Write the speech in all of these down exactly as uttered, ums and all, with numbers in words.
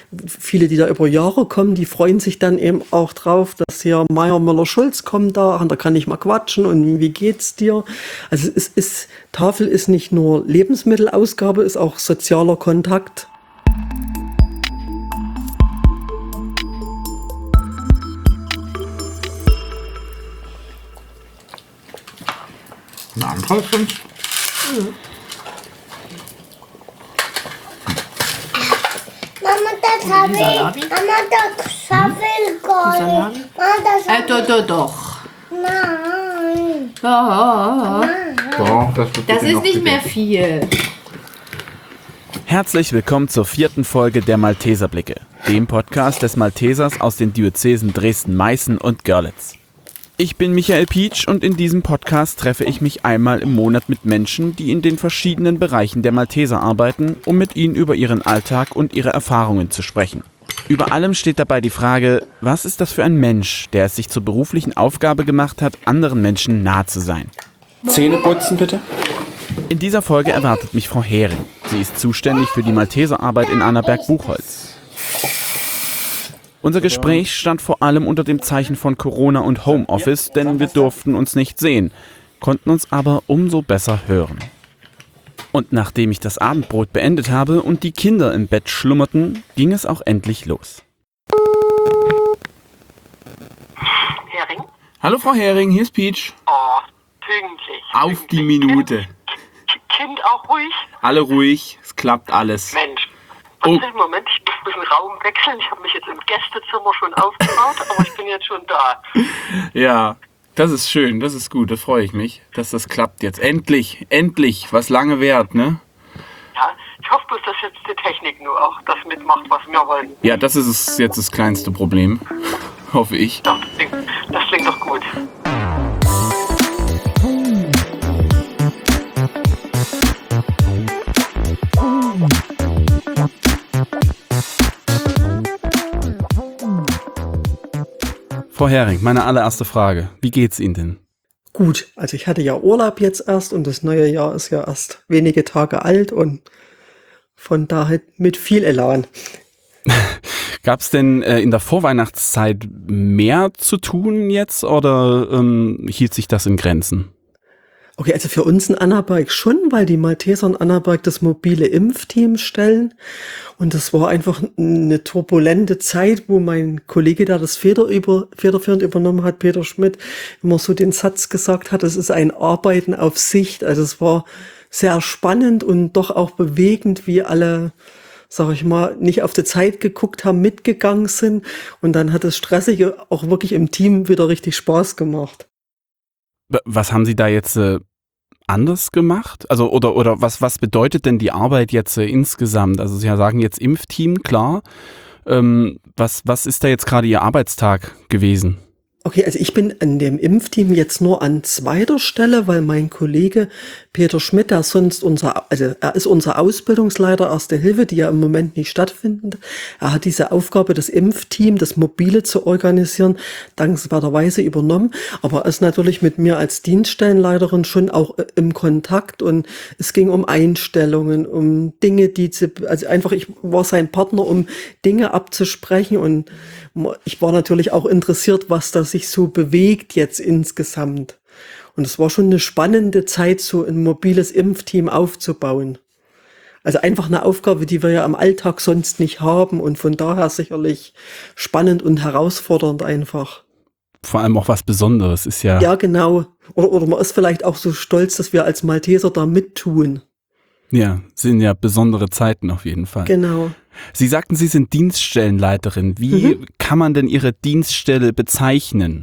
viele, die da über Jahre kommen, die freuen sich dann eben auch drauf, dass hier Meier Müller-Schulz kommt da, und da kann ich mal quatschen und wie geht's dir? Also es ist, Tafel ist nicht nur Lebensmittelausgabe, ist auch sozialer Kontakt. Ein anderer Fünf? Mhm. Mama, das habe ich. Mama, das habe ich gar nicht. Mama, das Äh, doch, doch, doch. Nein. Ja. Doch, das wird Das bitte ist noch nicht mehr gegessen. viel. Herzlich willkommen zur vierten Folge der Malteserblicke, dem Podcast des Maltesers aus den Diözesen Dresden, Meißen und Görlitz. Ich bin Michael Pietsch und in diesem Podcast treffe ich mich einmal im Monat mit Menschen, die in den verschiedenen Bereichen der Malteser arbeiten, um mit ihnen über ihren Alltag und ihre Erfahrungen zu sprechen. Über allem steht dabei die Frage, was ist das für ein Mensch, der es sich zur beruflichen Aufgabe gemacht hat, anderen Menschen nahe zu sein? Zähne putzen bitte. In dieser Folge erwartet mich Frau Hering. Sie ist zuständig für die Malteserarbeit in Annaberg-Buchholz. Unser Gespräch stand vor allem unter dem Zeichen von Corona und Homeoffice, denn wir durften uns nicht sehen, konnten uns aber umso besser hören. Und nachdem ich das Abendbrot beendet habe und die Kinder im Bett schlummerten, ging es auch endlich los. Hering? Hallo Frau Hering, hier ist Pietsch. Oh, pünktlich. Auf die pünktlich. Minute. Kind, kind auch ruhig? Alle ruhig, es klappt alles. Mensch. Oh. Warte, Moment, ich muss ein bisschen Raum wechseln. Ich habe mich jetzt im Gästezimmer schon aufgebaut, aber ich bin jetzt schon da. Ja, das ist schön, das ist gut, da freue ich mich, dass das klappt jetzt. Endlich, endlich, was lange währt, ne? Ja, ich hoffe bloß, dass jetzt die Technik nur auch das mitmacht, was wir wollen. Ja, das ist es jetzt das kleinste Problem, hoffe ich. Doch, das klingt, das klingt doch gut. Frau Hering, meine allererste Frage. Wie geht's Ihnen denn? Gut, also ich hatte ja Urlaub jetzt erst und das neue Jahr ist ja erst wenige Tage alt und von daher mit viel Elan. Gab es denn äh, in der Vorweihnachtszeit mehr zu tun jetzt oder ähm, hielt sich das in Grenzen? Okay, also für uns in Annaberg schon, weil die Malteser in Annaberg das mobile Impfteam stellen. Und das war einfach eine turbulente Zeit, wo mein Kollege, der das Feder über, federführend übernommen hat, Peter Schmidt, immer so den Satz gesagt hat, es ist ein Arbeiten auf Sicht. Also es war sehr spannend und doch auch bewegend, wie alle, sag ich mal, nicht auf die Zeit geguckt haben, mitgegangen sind. Und dann hat das Stressige auch wirklich im Team wieder richtig Spaß gemacht. Was haben Sie da jetzt äh, anders gemacht? Also oder oder was was bedeutet denn die Arbeit jetzt äh, insgesamt? Also Sie sagen jetzt Impfteam, klar. Ähm, was was ist da jetzt gerade Ihr Arbeitstag gewesen? Okay, also ich bin in dem Impfteam jetzt nur an zweiter Stelle, weil mein Kollege Peter Schmidt, der sonst unser, also er ist unser Ausbildungsleiter Erste Hilfe, die ja im Moment nicht stattfindet. Er hat diese Aufgabe, das Impfteam, das Mobile zu organisieren, dankenswerterweise übernommen. Aber er ist natürlich mit mir als Dienststellenleiterin schon auch im Kontakt und es ging um Einstellungen, um Dinge, die, zu, also einfach ich war sein Partner, um Dinge abzusprechen und ich war natürlich auch interessiert, was da sich so bewegt jetzt insgesamt. Und es war schon eine spannende Zeit, so ein mobiles Impfteam aufzubauen. Also einfach eine Aufgabe, die wir ja im Alltag sonst nicht haben und von daher sicherlich spannend und herausfordernd einfach. Vor allem auch was Besonderes ist ja. Ja, genau. Oder, oder man ist vielleicht auch so stolz, dass wir als Malteser da mittun. Ja, sind ja besondere Zeiten auf jeden Fall. Genau. Sie sagten, Sie sind Dienststellenleiterin. Wie mhm. kann man denn Ihre Dienststelle bezeichnen?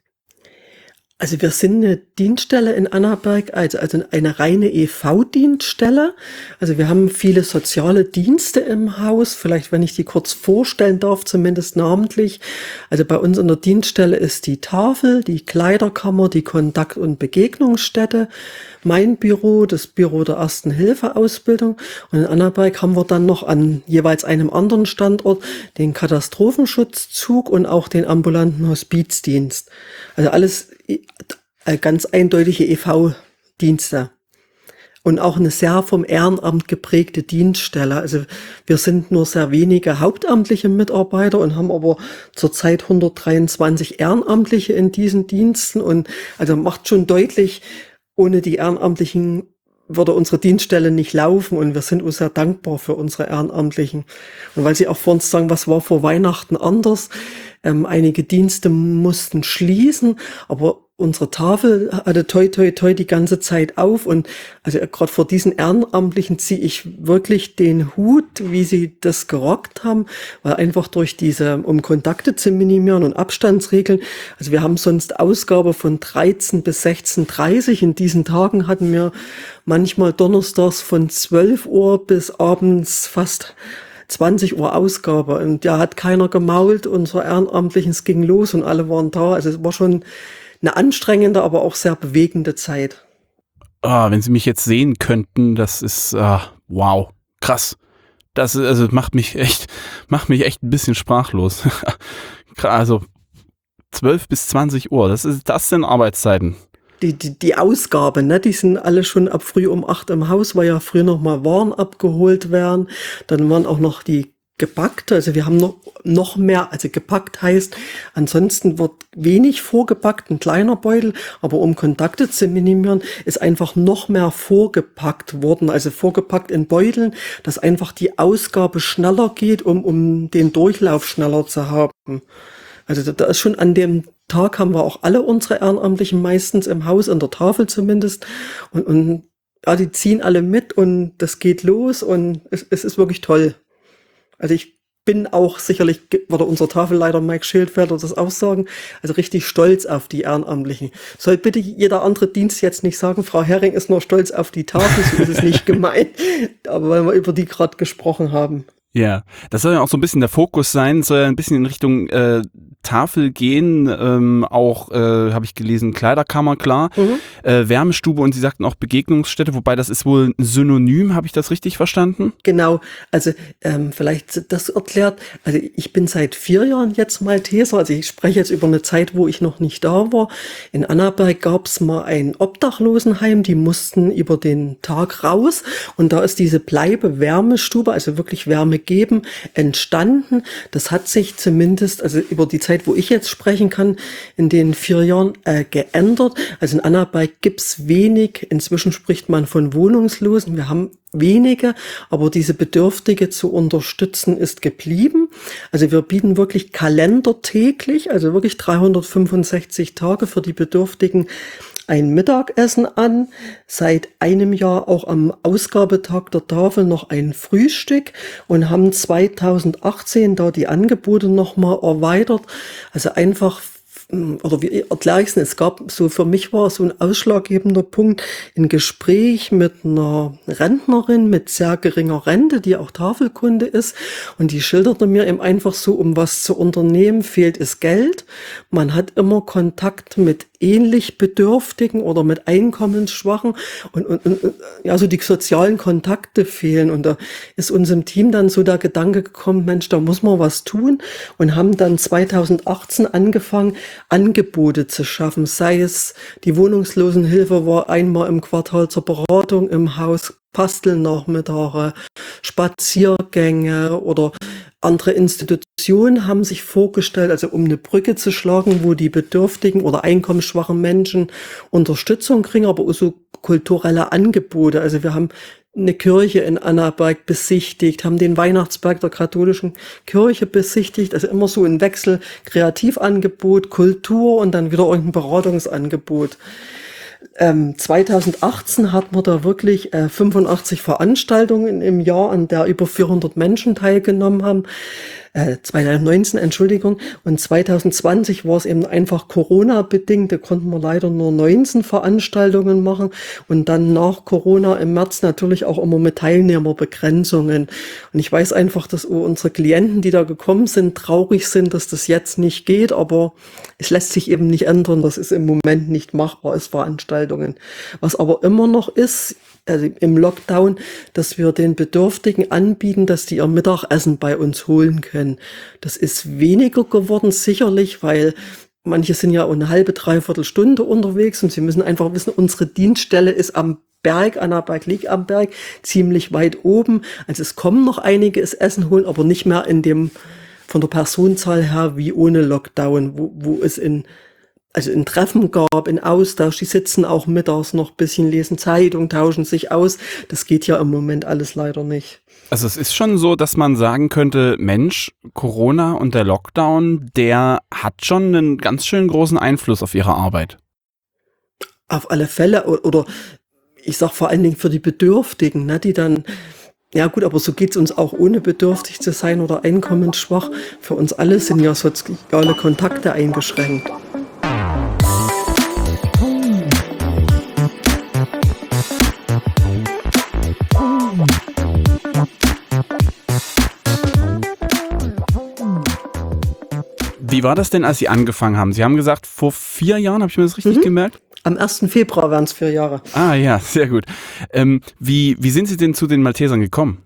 Also wir sind eine Dienststelle in Annaberg, also, also eine reine E V-Dienststelle. Also wir haben viele soziale Dienste im Haus, vielleicht wenn ich die kurz vorstellen darf, zumindest namentlich. Also bei uns in der Dienststelle ist die Tafel, die Kleiderkammer, die Kontakt- und Begegnungsstätte, mein Büro, das Büro der Ersten-Hilfe-Ausbildung. Und in Annaberg haben wir dann noch an jeweils einem anderen Standort den Katastrophenschutzzug und auch den ambulanten Hospizdienst. Also alles ganz eindeutige E V-Dienste. und auch eine sehr vom Ehrenamt geprägte Dienststelle. Also wir sind nur sehr wenige hauptamtliche Mitarbeiter und haben aber zurzeit hundertdreiundzwanzig Ehrenamtliche in diesen Diensten und also macht schon deutlich, ohne die Ehrenamtlichen würde unsere Dienststelle nicht laufen und wir sind uns sehr dankbar für unsere Ehrenamtlichen. Und weil Sie auch vor uns sagen, was war vor Weihnachten anders? Ähm, einige Dienste mussten schließen, aber unsere Tafel hatte toi toi toi die ganze Zeit auf und also gerade vor diesen Ehrenamtlichen ziehe ich wirklich den Hut, wie sie das gerockt haben, weil einfach durch diese, um Kontakte zu minimieren und Abstandsregeln, also wir haben sonst Ausgabe von dreizehn bis sechzehn Uhr dreißig, in diesen Tagen hatten wir manchmal donnerstags von zwölf Uhr bis abends fast zwanzig Uhr Ausgabe und da hat keiner gemault, unsere Ehrenamtlichen, es ging los und alle waren da, also es war schon eine anstrengende, aber auch sehr bewegende Zeit. Ah, wenn Sie mich jetzt sehen könnten, das ist, ah, wow, krass. Das ist, also macht mich echt, macht mich echt ein bisschen sprachlos. Also zwölf bis zwanzig Uhr, das ist, das sind Arbeitszeiten. Die, die, die Ausgabe, ne, die sind alle schon ab früh um acht im Haus, weil ja früher noch mal Waren abgeholt werden. Dann waren auch noch die gepackt, also wir haben noch, noch mehr, also gepackt heißt, ansonsten wird wenig vorgepackt, ein kleiner Beutel, aber um Kontakte zu minimieren, ist einfach noch mehr vorgepackt worden, also vorgepackt in Beuteln, dass einfach die Ausgabe schneller geht, um, um den Durchlauf schneller zu haben. Also da, da ist schon an dem Tag haben wir auch alle unsere Ehrenamtlichen meistens im Haus, an der Tafel zumindest, und, und ja, die ziehen alle mit und das geht los und es, es ist wirklich toll. Also ich bin auch sicherlich, würde unser Tafelleiter Mike Schildfelder das auch sagen, also richtig stolz auf die Ehrenamtlichen. Soll bitte jeder andere Dienst jetzt nicht sagen, Frau Herring ist nur stolz auf die Tafel, so ist es nicht gemeint, aber weil wir über die gerade gesprochen haben. Ja, das soll ja auch so ein bisschen der Fokus sein, soll ja ein bisschen in Richtung äh, Tafel gehen, ähm, auch, äh, habe ich gelesen, Kleiderkammer, klar, mhm. äh, Wärmestube und Sie sagten auch Begegnungsstätte, wobei das ist wohl ein Synonym, habe ich das richtig verstanden? Genau, also ähm, vielleicht das erklärt, also ich bin seit vier Jahren jetzt Malteser, also ich spreche jetzt über eine Zeit, wo ich noch nicht da war. In Annaberg gab es mal ein Obdachlosenheim, die mussten über den Tag raus und da ist diese Bleibe-Wärmestube, also wirklich Wärme geben, entstanden. Das hat sich zumindest, also über die Zeit, wo ich jetzt sprechen kann, in den vier Jahren äh, geändert. Also in Annaberg gibt's wenig, inzwischen spricht man von Wohnungslosen. Wir haben wenige, aber diese Bedürftige zu unterstützen ist geblieben. Also wir bieten wirklich Kalender täglich, also wirklich dreihundertfünfundsechzig Tage für die Bedürftigen ein Mittagessen an, seit einem Jahr auch am Ausgabetag der Tafel noch ein Frühstück und haben zweitausendachtzehn da die Angebote nochmal erweitert. Also einfach, oder wie erkläre ich es, es gab so, für mich war so ein ausschlaggebender Punkt, ein Gespräch mit einer Rentnerin mit sehr geringer Rente, die auch Tafelkunde ist, und die schilderte mir eben einfach so, um was zu unternehmen, fehlt es Geld. Man hat immer Kontakt mit ähnlich Bedürftigen oder mit Einkommensschwachen und, und, und ja, so die sozialen Kontakte fehlen. Und da ist uns im Team dann so der Gedanke gekommen, Mensch, da muss man was tun, und haben dann zweitausendachtzehn angefangen, Angebote zu schaffen. Sei es die Wohnungslosenhilfe war einmal im Quartal zur Beratung im Haus, Bastelnachmittage, Spaziergänge oder andere Institutionen haben sich vorgestellt, also um eine Brücke zu schlagen, wo die bedürftigen oder einkommensschwachen Menschen Unterstützung kriegen, aber auch so kulturelle Angebote. Also wir haben eine Kirche in Annaberg besichtigt, haben den Weihnachtsberg der katholischen Kirche besichtigt, also immer so ein Wechsel, Kreativangebot, Kultur und dann wieder irgendein Beratungsangebot. Ähm, zweitausendachtzehn hatten wir da wirklich äh, fünfundachtzig Veranstaltungen im Jahr, an der über vierhundert Menschen teilgenommen haben. Äh, zweitausendneunzehn, Entschuldigung. Und zweitausendzwanzig war es eben einfach Corona-bedingt. Da konnten wir leider nur neunzehn Veranstaltungen machen. Und dann nach Corona im März natürlich auch immer mit Teilnehmerbegrenzungen. Und ich weiß einfach, dass unsere Klienten, die da gekommen sind, traurig sind, dass das jetzt nicht geht. Aber es lässt sich eben nicht ändern. Das ist im Moment nicht machbar, als Veranstaltungen. Was aber immer noch ist, also im Lockdown, dass wir den Bedürftigen anbieten, dass die ihr Mittagessen bei uns holen können. Das ist weniger geworden, sicherlich, weil manche sind ja eine halbe, dreiviertel Stunde unterwegs und sie müssen einfach wissen, unsere Dienststelle ist am Berg, Annaberg liegt am Berg, ziemlich weit oben. Also es kommen noch einige das Essen holen, aber nicht mehr in dem, von der Personenzahl her wie ohne Lockdown, wo, wo es in, also in Treffen gab, in Austausch, die sitzen auch mittags noch ein bisschen, lesen Zeitung, tauschen sich aus. Das geht ja im Moment alles leider nicht. Also es ist schon so, dass man sagen könnte, Mensch, Corona und der Lockdown, der hat schon einen ganz schön großen Einfluss auf ihre Arbeit. Auf alle Fälle. Oder ich sag vor allen Dingen für die Bedürftigen, ne, die dann, ja gut, aber so geht's uns auch ohne bedürftig zu sein oder einkommensschwach. Für uns alle sind ja soziale Kontakte eingeschränkt. Wie war das denn, als Sie angefangen haben? Sie haben gesagt, vor vier Jahren, habe ich mir das richtig mhm. gemerkt? Am ersten Februar wären es vier Jahre. Ah ja, sehr gut. Ähm, wie, wie sind Sie denn zu den Maltesern gekommen?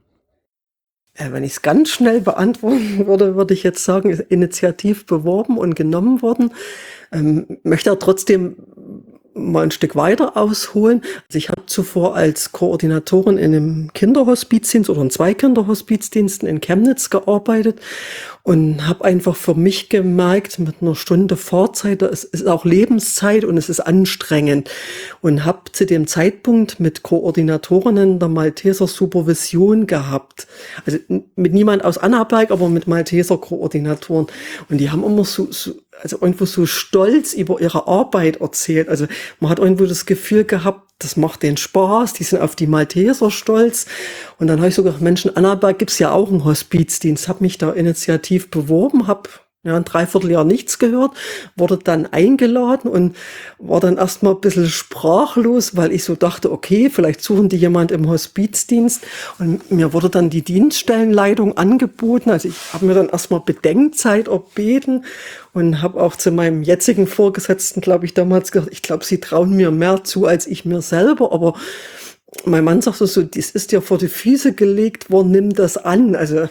Äh, wenn ich es ganz schnell beantworten würde, würde ich jetzt sagen, ist initiativ beworben und genommen worden. Ähm, möchte er trotzdem mal ein Stück weiter ausholen. Also ich habe zuvor als Koordinatorin in einem Kinderhospizdienst oder in zwei Kinderhospizdiensten in Chemnitz gearbeitet und habe einfach für mich gemerkt, mit einer Stunde Fahrzeit, es ist auch Lebenszeit und es ist anstrengend. Und habe zu dem Zeitpunkt mit Koordinatorinnen der Malteser Supervision gehabt. Also mit niemand aus Annaberg, aber mit Malteser Koordinatoren. Und die haben immer so, so also irgendwo so stolz über ihre Arbeit erzählt. Also man hat irgendwo das Gefühl gehabt, das macht denen Spaß, die sind auf die Malteser stolz. Und dann habe ich so gedacht, Mensch, in Annaberg gibt's ja auch einen Hospizdienst, habe mich da initiativ beworben, habe ja ein Dreivierteljahr nichts gehört, wurde dann eingeladen und war dann erstmal ein bisschen sprachlos, weil ich so dachte, okay, vielleicht suchen die jemand im Hospizdienst. Und mir wurde dann die Dienststellenleitung angeboten. Also ich habe mir dann erstmal Bedenkzeit erbeten und habe auch zu meinem jetzigen Vorgesetzten, glaube ich, damals gesagt, ich glaube, sie trauen mir mehr zu als ich mir selber, aber mein Mann sagte so, das ist dir vor die Füße gelegt worden, nimm das an. Also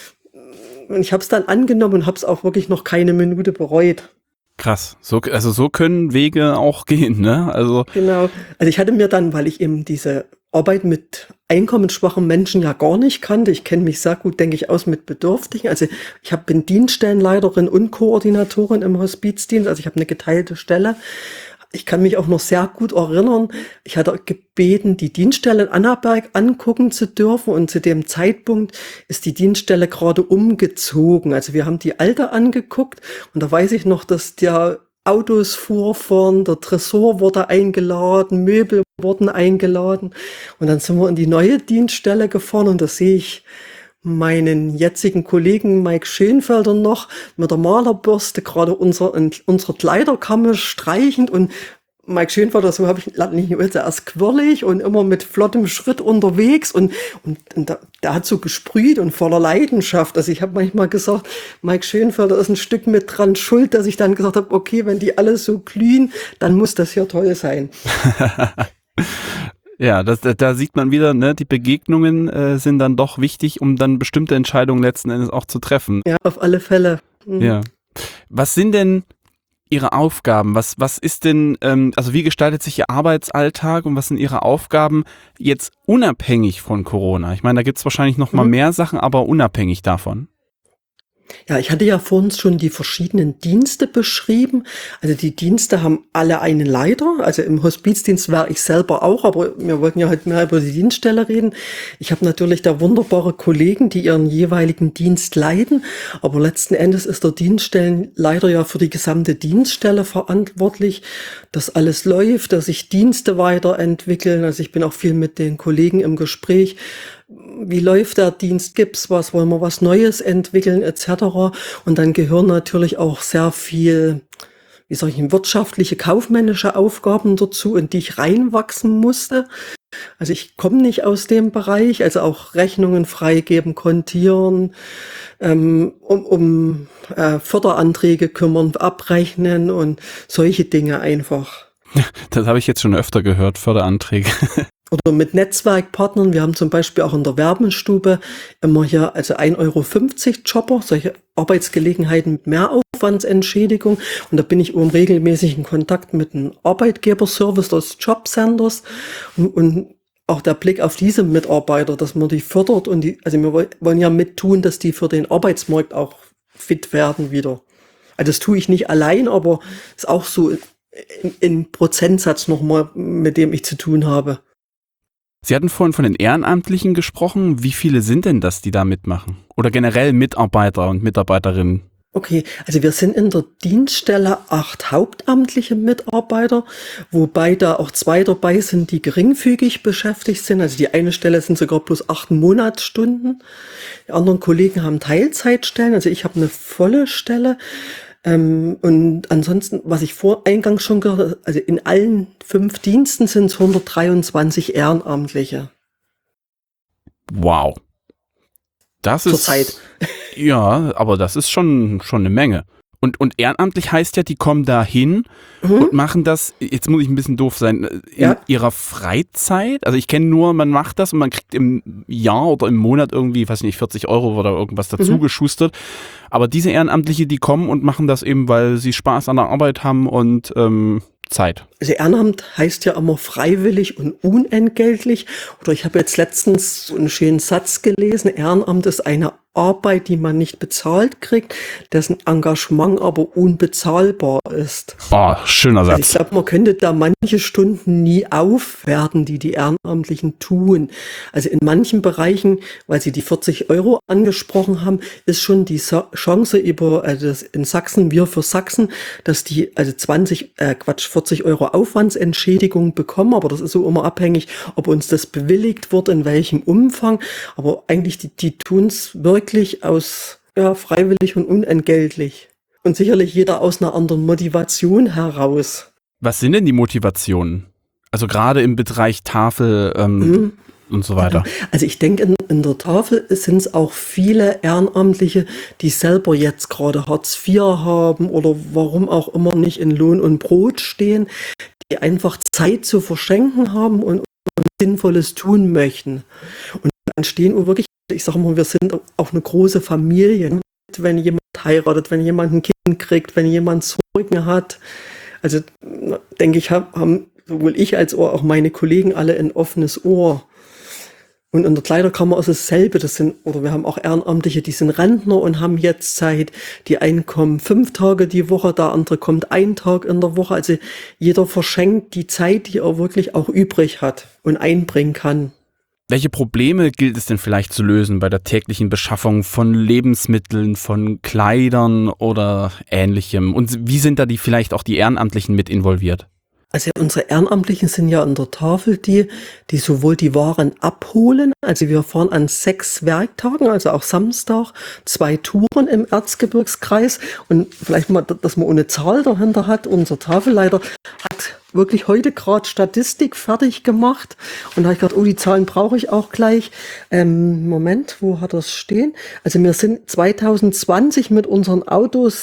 und ich habe es dann angenommen und habe es auch wirklich noch keine Minute bereut. Krass. So, also so können Wege auch gehen, ne? Also genau. Also ich hatte mir dann, weil ich eben diese Arbeit mit einkommensschwachen Menschen ja gar nicht kannte, ich kenne mich sehr gut, denke ich, aus mit Bedürftigen. Also ich hab, bin Dienststellenleiterin und Koordinatorin im Hospizdienst, also ich habe eine geteilte Stelle. Ich kann mich auch noch sehr gut erinnern, ich hatte gebeten, die Dienststelle in Annaberg angucken zu dürfen und zu dem Zeitpunkt ist die Dienststelle gerade umgezogen. Also wir haben die alte angeguckt und da weiß ich noch, dass der Autos fuhren, der Tresor wurde eingeladen, Möbel wurden eingeladen und dann sind wir in die neue Dienststelle gefahren und da sehe ich meinen jetzigen Kollegen Mike Schönfelder noch mit der Malerbürste gerade unser, unsere Kleiderkammer streichend und Mike Schönfelder, so habe ich nicht nur erst quirlig und immer mit flottem Schritt unterwegs und, und, und da, der hat so gesprüht und voller Leidenschaft. Also ich habe manchmal gesagt, Mike Schönfelder ist ein Stück mit dran schuld, dass ich dann gesagt habe, okay, wenn die alle so glühen, dann muss das ja toll sein. Ja, das, da sieht man wieder, ne, die Begegnungen äh, sind dann doch wichtig, um dann bestimmte Entscheidungen letzten Endes auch zu treffen. Ja, auf alle Fälle. Mhm. Ja. Was sind denn Ihre Aufgaben? Was, was ist denn, ähm, also wie gestaltet sich Ihr Arbeitsalltag und was sind Ihre Aufgaben jetzt unabhängig von Corona? Ich meine, da gibt's wahrscheinlich noch mal mhm. mehr Sachen, aber unabhängig davon. Ja, ich hatte ja vorhin schon die verschiedenen Dienste beschrieben. Also die Dienste haben alle einen Leiter. Also im Hospizdienst wäre ich selber auch, aber wir wollten ja heute mehr über die Dienststelle reden. Ich habe natürlich da wunderbare Kollegen, die ihren jeweiligen Dienst leiten. Aber letzten Endes ist der Dienststellenleiter ja für die gesamte Dienststelle verantwortlich, dass alles läuft, dass sich Dienste weiterentwickeln. Also ich bin auch viel mit den Kollegen im Gespräch. Wie läuft der Dienst, gibt's was, wollen wir was Neues entwickeln, et cetera. Und dann gehören natürlich auch sehr viel, wie sage ich, wirtschaftliche, kaufmännische Aufgaben dazu, in die ich reinwachsen musste. Also ich komme nicht aus dem Bereich, also auch Rechnungen freigeben, kontieren, ähm, um, um äh, Förderanträge kümmern, abrechnen und solche Dinge einfach. Das habe ich jetzt schon öfter gehört, Förderanträge. Oder mit Netzwerkpartnern. Wir haben zum Beispiel auch in der Werbenstube immer hier, also ein Euro fünfzig Jobber, solche Arbeitsgelegenheiten mit Mehraufwandsentschädigung. Und da bin ich im regelmäßigen Kontakt mit einem Arbeitgeberservice des Jobcenters. Und, und auch der Blick auf diese Mitarbeiter, dass man die fördert und die, also wir wollen ja mittun, dass die für den Arbeitsmarkt auch fit werden wieder. Also das tue ich nicht allein, aber ist auch so ein Prozentsatz nochmal, mit dem ich zu tun habe. Sie hatten vorhin von den Ehrenamtlichen gesprochen. Wie viele sind denn das, die da mitmachen? Oder generell Mitarbeiter und Mitarbeiterinnen? Okay, also wir sind in der Dienststelle acht hauptamtliche Mitarbeiter, wobei da auch zwei dabei sind, die geringfügig beschäftigt sind. Also die eine Stelle sind sogar bloß acht Monatsstunden. Die anderen Kollegen haben Teilzeitstellen, also ich habe eine volle Stelle. Ähm, und ansonsten, was ich vor eingangs schon gehört habe, also in allen fünf Diensten sind es hundertdreiundzwanzig Ehrenamtliche. Wow. Das ist Zurzeit. Ja, aber das ist schon, schon eine Menge. Und, und ehrenamtlich heißt ja, die kommen da hin Mhm. und machen das, jetzt muss ich ein bisschen doof sein, in Ja. ihrer Freizeit. Also ich kenne nur, man macht das und man kriegt im Jahr oder im Monat irgendwie, weiß nicht, vierzig Euro oder irgendwas dazu Mhm. geschustert. Aber diese Ehrenamtliche, die kommen und machen das eben, weil sie Spaß an der Arbeit haben und ähm, Zeit. Also Ehrenamt heißt ja immer freiwillig und unentgeltlich. Oder ich habe jetzt letztens so einen schönen Satz gelesen, Ehrenamt ist eine Arbeit, die man nicht bezahlt kriegt, dessen Engagement aber unbezahlbar ist. Oh, schöner Also ich Satz. glaube, man könnte da manche Stunden nie aufwerten, die die Ehrenamtlichen tun. Also in manchen Bereichen, weil Sie die vierzig Euro angesprochen haben, ist schon die Sa- Chance über, also das in Sachsen, wir für Sachsen, dass die also zwanzig, äh, Quatsch, vierzig Euro Aufwandsentschädigung bekommen. Aber das ist so immer abhängig, ob uns das bewilligt wird, in welchem Umfang. Aber eigentlich, die, die tun es wirklich aus, ja, freiwillig und unentgeltlich. Und sicherlich jeder aus einer anderen Motivation heraus. Was sind denn die Motivationen? Also gerade im Bereich Tafel ähm, Mhm. und so weiter. Also ich denke, in, in der Tafel sind es auch viele Ehrenamtliche, die selber jetzt gerade Hartz vier haben oder warum auch immer nicht in Lohn und Brot stehen, die einfach Zeit zu verschenken haben und, und Sinnvolles tun möchten. Und dann stehen auch wirklich, ich sage mal, wir sind auch eine große Familie. Wenn jemand heiratet, wenn jemand ein Kind kriegt, wenn jemand Sorgen hat. Also denke ich, haben sowohl ich als auch meine Kollegen alle ein offenes Ohr. Und in der Kleiderkammer ist es dasselbe. Das sind, oder wir haben auch Ehrenamtliche, die sind Rentner und haben jetzt Zeit. Die einen kommen fünf Tage die Woche, der andere kommt einen Tag in der Woche. Also jeder verschenkt die Zeit, die er wirklich auch übrig hat und einbringen kann. Welche Probleme gilt es denn vielleicht zu lösen bei der täglichen Beschaffung von Lebensmitteln, von Kleidern oder Ähnlichem? Und wie sind da die vielleicht auch die Ehrenamtlichen mit involviert? Also unsere Ehrenamtlichen sind ja an der Tafel die, die sowohl die Waren abholen, also wir fahren an sechs Werktagen, also auch Samstag, zwei Touren im Erzgebirgskreis und vielleicht mal, dass man ohne Zahl dahinter hat, unser Tafelleiter hat wirklich heute gerade Statistik fertig gemacht und da habe ich gedacht, oh, die Zahlen brauche ich auch gleich. Ähm, Moment, wo hat das stehen? Also wir sind zwanzig zwanzig mit unseren Autos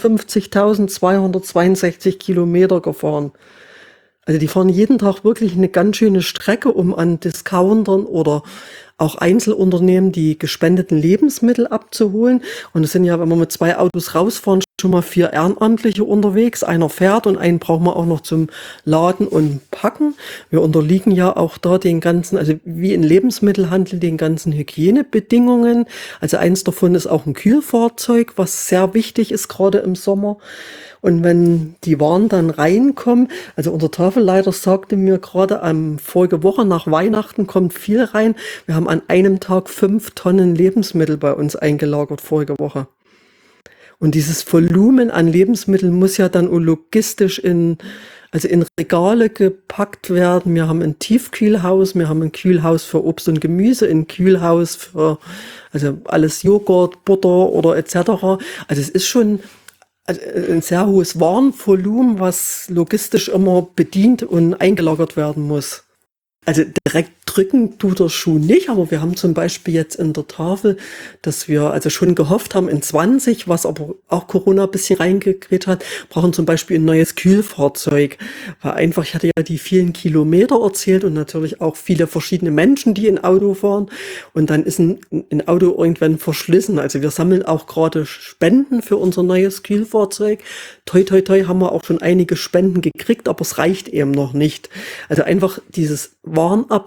sechsundfünfzigtausendzweihundertzweiundsechzig Kilometer gefahren. Also die fahren jeden Tag wirklich eine ganz schöne Strecke, um an Discountern oder auch Einzelunternehmen die gespendeten Lebensmittel abzuholen. Und es sind ja, wenn wir mit zwei Autos rausfahren, schon mal vier Ehrenamtliche unterwegs. Einer fährt und einen brauchen wir auch noch zum Laden und Packen. Wir unterliegen ja auch da den ganzen, also wie im Lebensmittelhandel, den ganzen Hygienebedingungen. Also eins davon ist auch ein Kühlfahrzeug, was sehr wichtig ist, gerade im Sommer. Und wenn die Waren dann reinkommen, also unser Tafelleiter sagte mir gerade am vorige Woche nach Weihnachten kommt viel rein. Wir haben an einem Tag fünf Tonnen Lebensmittel bei uns eingelagert vorige Woche. Und dieses Volumen an Lebensmitteln muss ja dann logistisch in, also in Regale gepackt werden. Wir haben ein Tiefkühlhaus, wir haben ein Kühlhaus für Obst und Gemüse, ein Kühlhaus für, also alles Joghurt, Butter oder et cetera. Also es ist schon also ein sehr hohes Warenvolumen, was logistisch immer bedient und eingelagert werden muss. Also direkt drücken tut der Schuh nicht, aber wir haben zum Beispiel jetzt in der Tafel, dass wir also schon gehofft haben in zwanzig, was aber auch Corona ein bisschen reingekriegt hat, brauchen zum Beispiel ein neues Kühlfahrzeug. Weil einfach, ich hatte ja die vielen Kilometer erzählt und natürlich auch viele verschiedene Menschen, die in Auto fahren. Und dann ist ein, ein Auto irgendwann verschlissen. Also wir sammeln auch gerade Spenden für unser neues Kühlfahrzeug. Toi, toi, toi haben wir auch schon einige Spenden gekriegt, aber es reicht eben noch nicht. Also einfach dieses Waren abholen ist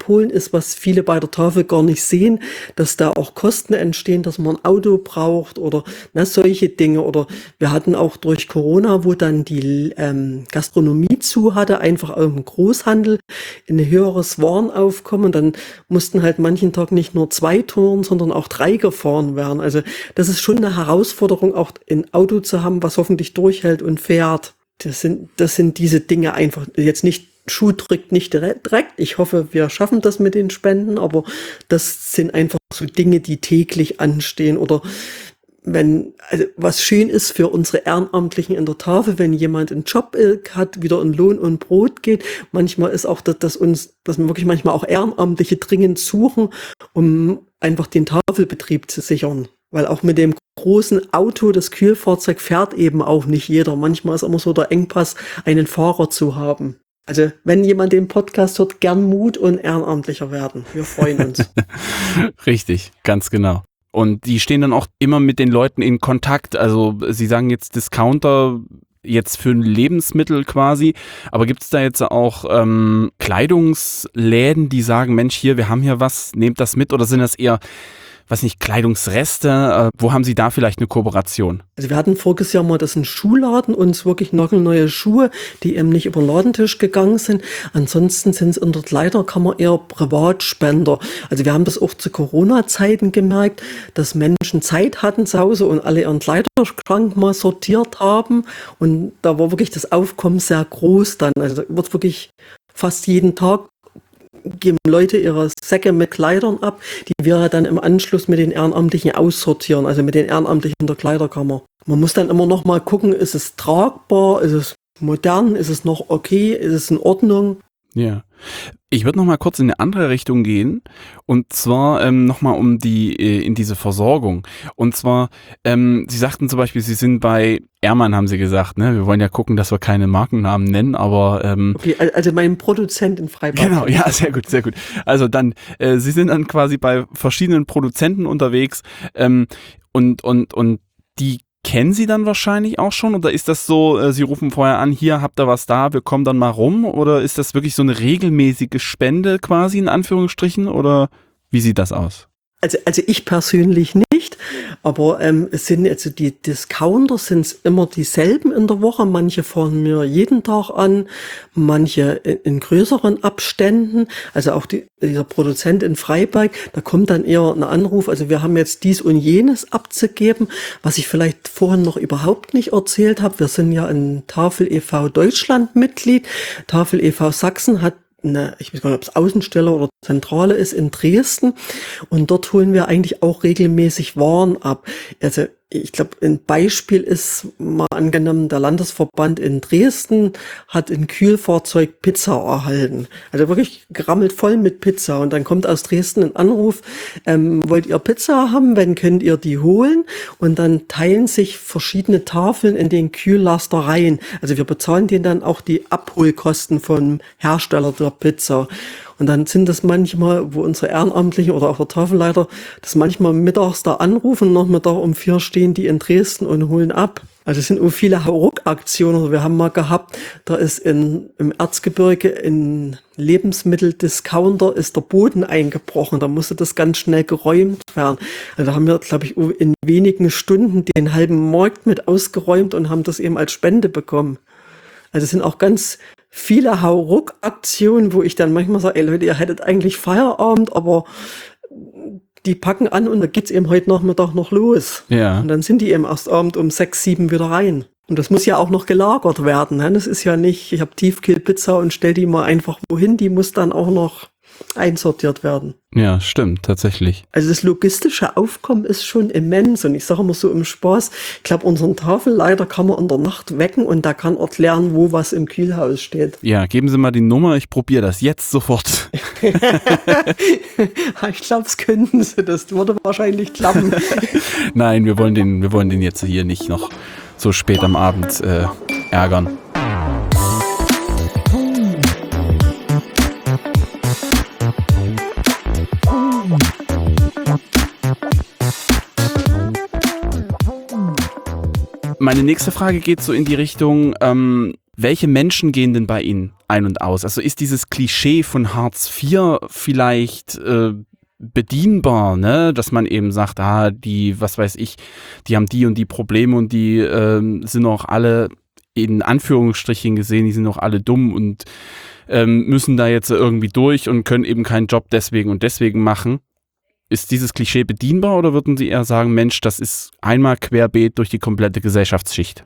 ist, was viele bei der Tafel gar nicht sehen, dass da auch Kosten entstehen, dass man ein Auto braucht oder na, solche Dinge. Oder wir hatten auch durch Corona, wo dann die ähm, Gastronomie zu hatte, einfach auch im Großhandel in ein höheres Warenaufkommen. Und dann mussten halt manchen Tag nicht nur zwei Touren, sondern auch drei gefahren werden. Also das ist schon eine Herausforderung, auch ein Auto zu haben, was hoffentlich durchhält und fährt. Das sind, das sind diese Dinge einfach jetzt nicht, Schuh drückt nicht direkt. Ich hoffe, wir schaffen das mit den Spenden, aber das sind einfach so Dinge, die täglich anstehen. Oder wenn, also was schön ist für unsere Ehrenamtlichen in der Tafel, wenn jemand einen Job hat, wieder in Lohn und Brot geht. Manchmal ist auch das, dass uns, dass wir wirklich manchmal auch Ehrenamtliche dringend suchen, um einfach den Tafelbetrieb zu sichern. Weil auch mit dem großen Auto, das Kühlfahrzeug, fährt eben auch nicht jeder. Manchmal ist immer so der Engpass, einen Fahrer zu haben. Also wenn jemand den Podcast hört, gern Mut und Ehrenamtlicher werden. Wir freuen uns. Richtig, ganz genau. Und die stehen dann auch immer mit den Leuten in Kontakt. Also Sie sagen jetzt Discounter jetzt für Lebensmittel quasi, aber gibt es da jetzt auch ähm, Kleidungsläden, die sagen, Mensch, hier, wir haben hier was, nehmt das mit, oder sind das eher, weiß nicht, Kleidungsreste? Äh, wo haben Sie da vielleicht eine Kooperation? Also wir hatten voriges Jahr mal, das ein Schuhladen, uns wirklich nagelneue Schuhe, die eben nicht über den Ladentisch gegangen sind. Ansonsten sind es in der Kleiderkammer eher Privatspender. Also wir haben das auch zu Corona-Zeiten gemerkt, dass Menschen Zeit hatten zu Hause und alle ihren Kleiderschrank mal sortiert haben. Und da war wirklich das Aufkommen sehr groß dann. Also da wird wirklich fast jeden Tag geben Leute ihre Säcke mit Kleidern ab, die wir dann im Anschluss mit den Ehrenamtlichen aussortieren, also mit den Ehrenamtlichen in der Kleiderkammer. Man muss dann immer noch mal gucken, ist es tragbar, ist es modern, ist es noch okay, ist es in Ordnung? Ja. Ich würde noch mal kurz in eine andere Richtung gehen, und zwar ähm, noch mal um die äh, in diese Versorgung. Und zwar, ähm, Sie sagten zum Beispiel, Sie sind bei Ehrmann, haben Sie gesagt, ne? Wir wollen ja gucken, dass wir keine Markennamen nennen, aber ähm, okay, also mein Produzent in Freiburg. Genau, ja, sehr gut, sehr gut. Also dann, äh, Sie sind dann quasi bei verschiedenen Produzenten unterwegs, ähm, und und und die kennen Sie dann wahrscheinlich auch schon, oder ist das so, äh, Sie rufen vorher an, hier habt ihr was da, wir kommen dann mal rum, oder ist das wirklich so eine regelmäßige Spende quasi in Anführungsstrichen, oder wie sieht das aus? Also, also ich persönlich nicht, aber ähm, es sind also die Discounter sind immer dieselben in der Woche. Manche fahren mir jeden Tag an, manche in, in größeren Abständen. Also auch die, dieser Produzent in Freiberg, da kommt dann eher ein Anruf. Also wir haben jetzt dies und jenes abzugeben, was ich vielleicht vorhin noch überhaupt nicht erzählt habe. Wir sind ja in Tafel e V Deutschland Mitglied. Tafel e V Sachsen hat eine, ich weiß gar nicht, ob es Außenstelle oder Zentrale ist in Dresden, und dort holen wir eigentlich auch regelmäßig Waren ab. Also ich glaube, ein Beispiel ist mal angenommen, der Landesverband in Dresden hat ein Kühlfahrzeug Pizza erhalten. Also wirklich gerammelt voll mit Pizza. Und dann kommt aus Dresden ein Anruf, ähm, wollt ihr Pizza haben? Wenn könnt ihr die holen? Und dann teilen sich verschiedene Tafeln in den Kühllaster rein. Also wir bezahlen denen dann auch die Abholkosten vom Hersteller der Pizza. Und dann sind das manchmal, wo unsere Ehrenamtlichen oder auch der Tafelleiter, das manchmal mittags da anrufen, nachmittag um vier stehen die in Dresden und holen ab. Also es sind auch viele Hauruck-Aktionen. Wir haben mal gehabt, da ist in, im Erzgebirge in Lebensmitteldiscounter ist der Boden eingebrochen. Da musste das ganz schnell geräumt werden. Also da haben wir, glaube ich, in wenigen Stunden den halben Markt mit ausgeräumt und haben das eben als Spende bekommen. Also es sind auch ganz viele Hauruck-Aktionen, wo ich dann manchmal sage, ey Leute, ihr hättet eigentlich Feierabend, aber die packen an und da geht's eben heute Nachmittag noch los. Ja. Und dann sind die eben erst Abend um sechs, sieben wieder rein. Und das muss ja auch noch gelagert werden. Ne? Das ist ja nicht, ich habe Tiefkühlpizza und stell die mal einfach wohin, die muss dann auch noch einsortiert werden. Ja, stimmt, tatsächlich. Also das logistische Aufkommen ist schon immens, und ich sage immer so im Spaß, ich glaube, unseren Tafelleiter kann man in der Nacht wecken und der kann erklären, wo was im Kühlhaus steht. Ja, geben Sie mal die Nummer, ich probiere das jetzt sofort. Ich glaube, es könnten Sie, das würde wahrscheinlich klappen. Nein, wir wollen den, wir wollen den jetzt hier nicht noch so spät am Abend äh, ärgern. Meine nächste Frage geht so in die Richtung, ähm, Welche Menschen gehen denn bei Ihnen ein und aus? Also ist dieses Klischee von Hartz vier vielleicht äh, bedienbar, ne? Dass man eben sagt, ah, die, was weiß ich, die haben die und die Probleme und die ähm, sind auch alle in Anführungsstrichen gesehen, die sind auch alle dumm und ähm, müssen da jetzt irgendwie durch und können eben keinen Job deswegen und deswegen machen. Ist dieses Klischee bedienbar oder würden Sie eher sagen, Mensch, das ist einmal querbeet durch die komplette Gesellschaftsschicht?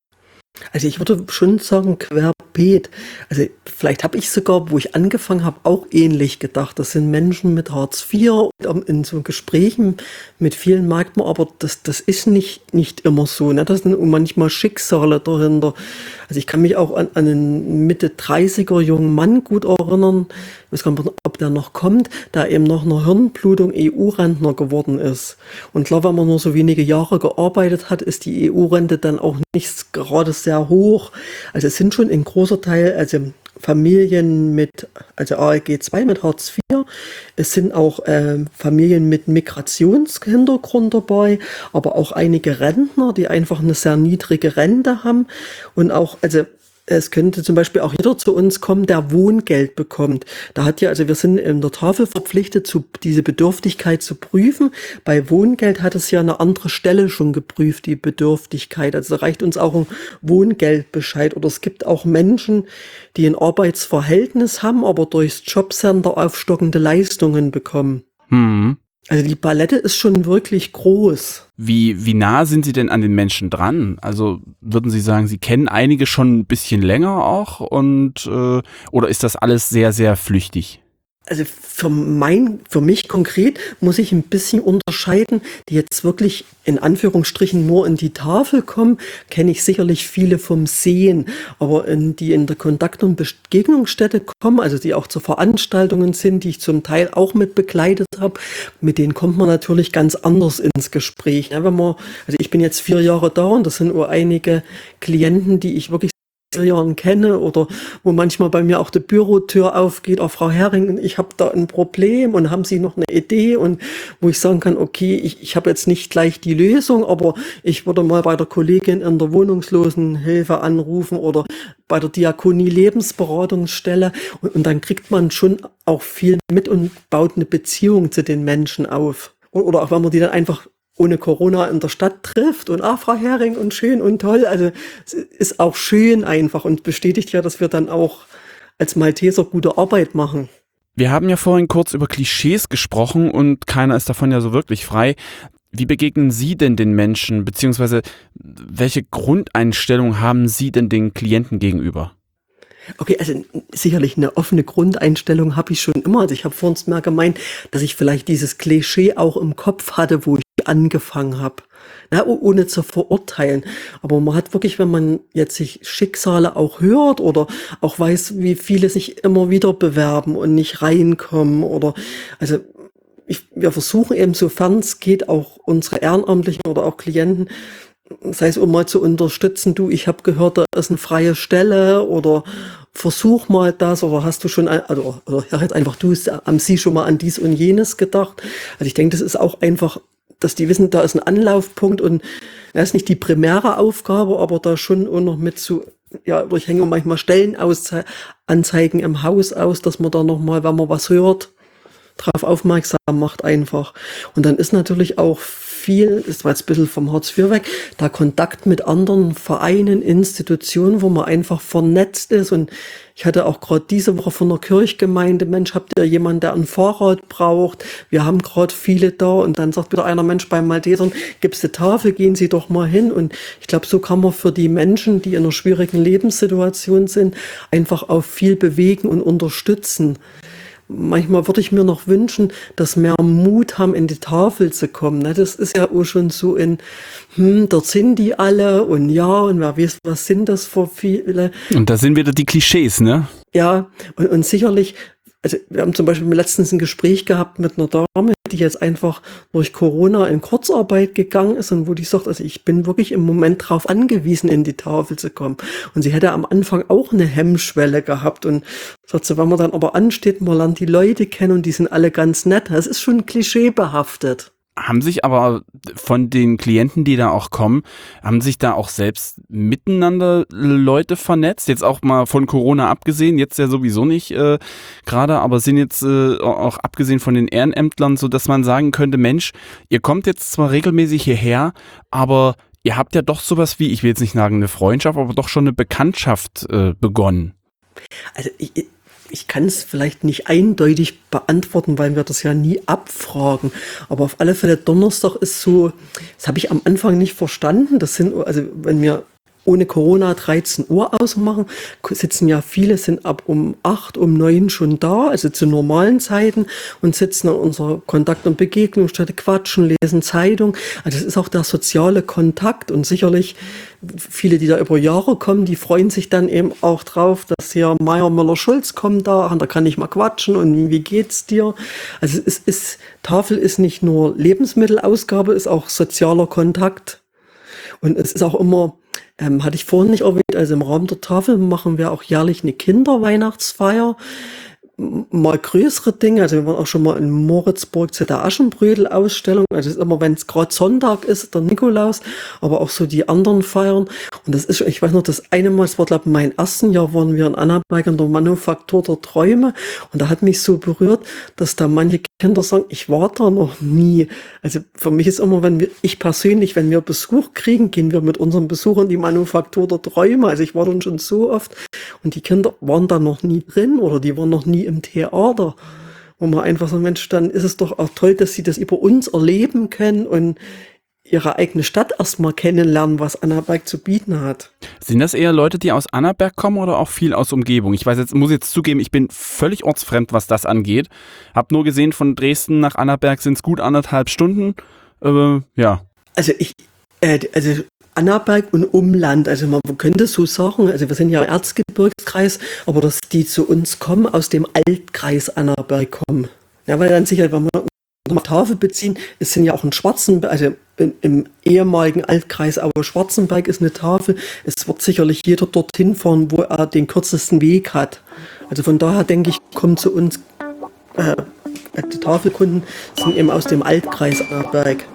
Also ich würde schon sagen, querbeet. Also vielleicht habe ich sogar, wo ich angefangen habe, auch ähnlich gedacht. Das sind Menschen mit Hartz vier. In so Gesprächen mit vielen merkt man aber, das, das ist nicht, nicht immer so. Ne? Das sind manchmal Schicksale dahinter. Also ich kann mich auch an, an einen Mitte dreißiger jungen Mann gut erinnern. Ich weiß gar nicht, ob der noch kommt, der eben nach einer Hirnblutung E U-Rentner geworden ist. Und klar, wenn man nur so wenige Jahre gearbeitet hat, ist die E U-Rente dann auch nicht gerade sehr hoch. Also es sind schon ein großer Teil, also Familien mit, also A L G zwei mit Hartz vier. Es sind auch äh, Familien mit Migrationshintergrund dabei, aber auch einige Rentner, die einfach eine sehr niedrige Rente haben und auch, also es könnte zum Beispiel auch jeder zu uns kommen, der Wohngeld bekommt. Da hat ja, also wir sind in der Tafel verpflichtet, zu, diese Bedürftigkeit zu prüfen. Bei Wohngeld hat es ja eine andere Stelle schon geprüft, die Bedürftigkeit. Also da reicht uns auch ein Wohngeldbescheid. Oder es gibt auch Menschen, die ein Arbeitsverhältnis haben, aber durchs Jobcenter aufstockende Leistungen bekommen. Hm. Also die Palette ist schon wirklich groß. Wie, wie nah sind Sie denn an den Menschen dran? Also würden Sie sagen, Sie kennen einige schon ein bisschen länger auch und äh, oder ist das alles sehr, sehr flüchtig? Also für mein, für mich konkret muss ich ein bisschen unterscheiden, die jetzt wirklich in Anführungsstrichen nur in die Tafel kommen, kenne ich sicherlich viele vom Sehen, aber in, die in der Kontakt- und Begegnungsstätte kommen, also die auch zu Veranstaltungen sind, die ich zum Teil auch mit begleitet habe, mit denen kommt man natürlich ganz anders ins Gespräch. Ja, wenn man, also ich bin jetzt vier Jahre da und das sind nur einige Klienten, die ich wirklich Jahren kenne oder wo manchmal bei mir auch die Bürotür aufgeht, auch Frau Hering, ich habe da ein Problem und haben Sie noch eine Idee und wo ich sagen kann, okay, ich, ich habe jetzt nicht gleich die Lösung, aber ich würde mal bei der Kollegin in der Wohnungslosenhilfe anrufen oder bei der Diakonie Lebensberatungsstelle und, und dann kriegt man schon auch viel mit und baut eine Beziehung zu den Menschen auf. Oder auch wenn man die dann einfach ohne Corona in der Stadt trifft und ah, Frau Hering und schön und toll. Also es ist auch schön einfach und bestätigt ja, dass wir dann auch als Malteser gute Arbeit machen. Wir haben ja vorhin kurz über Klischees gesprochen und keiner ist davon ja so wirklich frei. Wie begegnen Sie denn den Menschen, beziehungsweise welche Grundeinstellung haben Sie denn den Klienten gegenüber? Okay, also sicherlich eine offene Grundeinstellung habe ich schon immer. Also ich habe vorhin mal gemeint, dass ich vielleicht dieses Klischee auch im Kopf hatte, wo ich angefangen habe. Na, ohne zu verurteilen. Aber man hat wirklich, wenn man jetzt sich Schicksale auch hört oder auch weiß, wie viele sich immer wieder bewerben und nicht reinkommen oder, also ich, wir versuchen eben, sofern es geht, auch unsere Ehrenamtlichen oder auch Klienten, sei es um mal zu unterstützen, du, ich habe gehört, da ist eine freie Stelle oder versuch mal das oder hast du schon, also, oder ja, jetzt einfach du, haben Sie schon mal an dies und jenes gedacht? Also ich denke, das ist auch einfach, dass die wissen, da ist ein Anlaufpunkt und das ist nicht die primäre Aufgabe, aber da schon auch noch mit zu, ja, ich hänge manchmal Stellenanzeigen im Haus aus, dass man da nochmal, wenn man was hört, drauf aufmerksam macht einfach. Und dann ist natürlich auch viel, das war jetzt ein bisschen vom Hartz vier weg, der Kontakt mit anderen Vereinen, Institutionen, wo man einfach vernetzt ist. Und ich hatte auch gerade diese Woche von der Kirchgemeinde, Mensch, habt ihr jemanden, der ein Fahrrad braucht? Wir haben gerade viele da. Und dann sagt wieder einer, Mensch, beim Maltesern gibt's eine Tafel, gehen Sie doch mal hin. Und ich glaube, so kann man für die Menschen, die in einer schwierigen Lebenssituation sind, einfach auch viel bewegen und unterstützen. Manchmal würde ich mir noch wünschen, dass mehr Mut haben, in die Tafel zu kommen. Das ist ja auch schon so in, hm, dort sind die alle und ja, und wer weiß, was sind das für viele. Und da sind wieder die Klischees, ne? Ja, und, und sicherlich, also wir haben zum Beispiel letztens ein Gespräch gehabt mit einer Dame, die jetzt einfach durch Corona in Kurzarbeit gegangen ist und wo die sagt, also ich bin wirklich im Moment drauf angewiesen, in die Tafel zu kommen. Und sie hätte am Anfang auch eine Hemmschwelle gehabt und sagt sie, wenn man dann aber ansteht, man lernt die Leute kennen und die sind alle ganz nett, das ist schon klischeebehaftet. Haben sich aber von den Klienten, die da auch kommen, haben sich da auch selbst miteinander Leute vernetzt? Jetzt auch mal von Corona abgesehen, jetzt ja sowieso nicht äh, gerade, aber sind jetzt äh, auch abgesehen von den Ehrenämtlern, so dass man sagen könnte, Mensch, ihr kommt jetzt zwar regelmäßig hierher, aber ihr habt ja doch sowas wie, ich will jetzt nicht sagen eine Freundschaft, aber doch schon eine Bekanntschaft äh, begonnen. Also ich, ich kann es vielleicht nicht eindeutig beantworten, weil wir das ja nie abfragen. Aber auf alle Fälle Donnerstag ist so, das habe ich am Anfang nicht verstanden. Das sind, also wenn wir ohne Corona dreizehn Uhr ausmachen, sitzen ja viele, sind ab um acht, um neun schon da, also zu normalen Zeiten und sitzen an unserer Kontakt- und Begegnungsstätte, quatschen, lesen Zeitung. Also es ist auch der soziale Kontakt und sicherlich viele, die da über Jahre kommen, die freuen sich dann eben auch drauf, dass hier Meier, Müller, Schulz kommt da, da kann ich mal quatschen und wie geht's dir? Also es ist, Tafel ist nicht nur Lebensmittelausgabe, ist auch sozialer Kontakt und es ist auch immer, Ähm, hatte ich vorhin nicht erwähnt, also im Rahmen der Tafel machen wir auch jährlich eine Kinderweihnachtsfeier, m- mal größere Dinge, also wir waren auch schon mal in Moritzburg zu der Aschenbrödel-Ausstellung, also es ist immer, wenn es gerade Sonntag ist, der Nikolaus, aber auch so die anderen Feiern und das ist, ich weiß noch, das eine Mal, das war glaube ich mein ersten Jahr, waren wir in Annaberg in der Manufaktur der Träume und da hat mich so berührt, dass da manche Kinder sagen, ich war da noch nie. Also für mich ist immer, wenn wir, ich persönlich, wenn wir Besuch kriegen, gehen wir mit unseren Besuchern in die Manufaktur der Träume. Also ich war dann schon so oft und die Kinder waren da noch nie drin oder die waren noch nie im Theater. Wo man einfach so, Mensch, dann ist es doch auch toll, dass sie das über uns erleben können und ihre eigene Stadt erstmal kennenlernen, was Annaberg zu bieten hat. Sind das eher Leute, die aus Annaberg kommen oder auch viel aus Umgebung? Ich weiß jetzt, muss jetzt zugeben, ich bin völlig ortsfremd, was das angeht. Hab nur gesehen, von Dresden nach Annaberg sind es gut anderthalb Stunden. Äh, ja. Also ich, äh, also Annaberg und Umland, also man könnte so sagen, also wir sind ja im Erzgebirgskreis, aber dass die zu uns kommen, aus dem Altkreis Annaberg kommen. Ja, weil dann sicher, wenn wir eine Tafel beziehen, es sind ja auch in Schwarzenberg, also im, im ehemaligen Altkreis Aue-Schwarzenberg ist eine Tafel. Es wird sicherlich jeder dorthin fahren, wo er den kürzesten Weg hat. Also von daher denke ich, kommen zu uns äh, die Tafelkunden sind eben aus dem Altkreis Annaberg.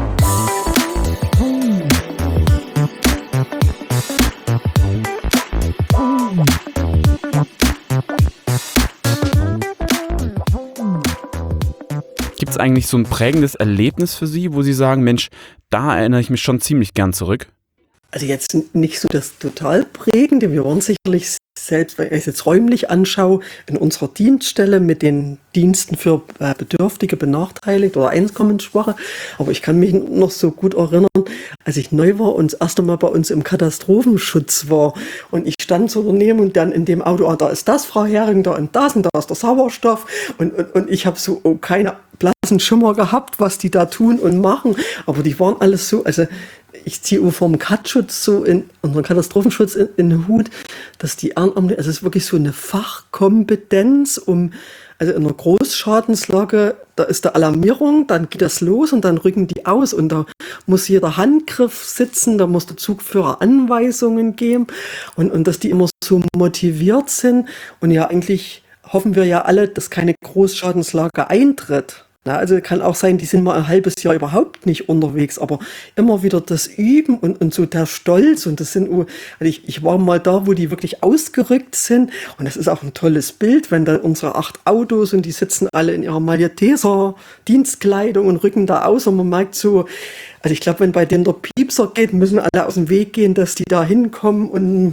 Gibt es eigentlich so ein prägendes Erlebnis für Sie, wo Sie sagen, Mensch, da erinnere ich mich schon ziemlich gern zurück? Also jetzt nicht so das total Prägende. Wir waren sicherlich selbst, wenn ich es jetzt räumlich anschaue, in unserer Dienststelle mit den Diensten für äh, Bedürftige, Benachteiligte oder Einkommensschwache. Aber ich kann mich noch so gut erinnern, als ich neu war und das erste Mal bei uns im Katastrophenschutz war. Und ich stand so daneben und dann in dem Auto, ah, da ist das, Frau Hering, da und das und da ist der Sauerstoff. Und, und, und ich habe so oh, keine blassen Schimmer gehabt, was die da tun und machen. Aber die waren alles so, also ich ziehe vom Katschutz so in unseren Katastrophenschutz in, in den Hut, dass die Ehrenamtlichen, also es ist wirklich so eine Fachkompetenz, um, also in einer Großschadenslage, da ist der Alarmierung, dann geht das los und dann rücken die aus und da muss jeder Handgriff sitzen, da muss der Zugführer Anweisungen geben und, und dass die immer so motiviert sind und ja eigentlich hoffen wir ja alle, dass keine Großschadenslage eintritt. Na, also kann auch sein, die sind mal ein halbes Jahr überhaupt nicht unterwegs, aber immer wieder das Üben und, und so der Stolz und das sind, also ich, ich war mal da, wo die wirklich ausgerückt sind und das ist auch ein tolles Bild, wenn da unsere acht Autos und die sitzen alle in ihrer Malteser Dienstkleidung und rücken da aus und man merkt so, also ich glaube, wenn bei denen der Piepser geht, müssen alle aus dem Weg gehen, dass die da hinkommen und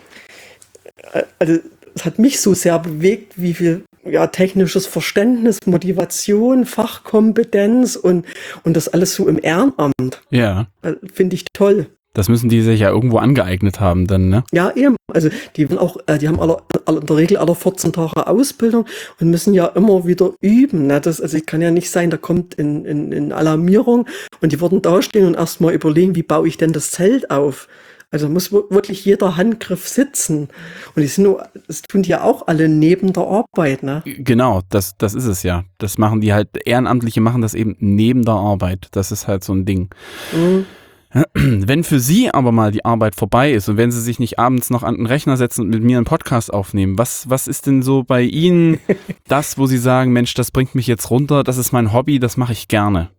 also es hat mich so sehr bewegt, wie viel ja, technisches Verständnis, Motivation, Fachkompetenz und, und das alles so im Ehrenamt. Ja. Finde ich toll. Das müssen die sich ja irgendwo angeeignet haben dann, ne? Ja, eben. Also die, auch, die haben alle, alle, in der Regel alle vierzehn Tage Ausbildung und müssen ja immer wieder üben. Ne? Das, also kann ja nicht sein, da kommt in, in, in Alarmierung und die würden da stehen und erstmal überlegen, wie baue ich denn das Zelt auf? Also muss wirklich jeder Handgriff sitzen. Und die sind nur, das tun die ja auch alle neben der Arbeit, ne? Genau, das, das ist es ja. Das machen die halt, Ehrenamtliche machen das eben neben der Arbeit. Das ist halt so ein Ding. Mhm. Wenn für Sie aber mal die Arbeit vorbei ist und wenn Sie sich nicht abends noch an den Rechner setzen und mit mir einen Podcast aufnehmen, was, was ist denn so bei Ihnen das, wo Sie sagen, Mensch, das bringt mich jetzt runter, das ist mein Hobby, das mache ich gerne?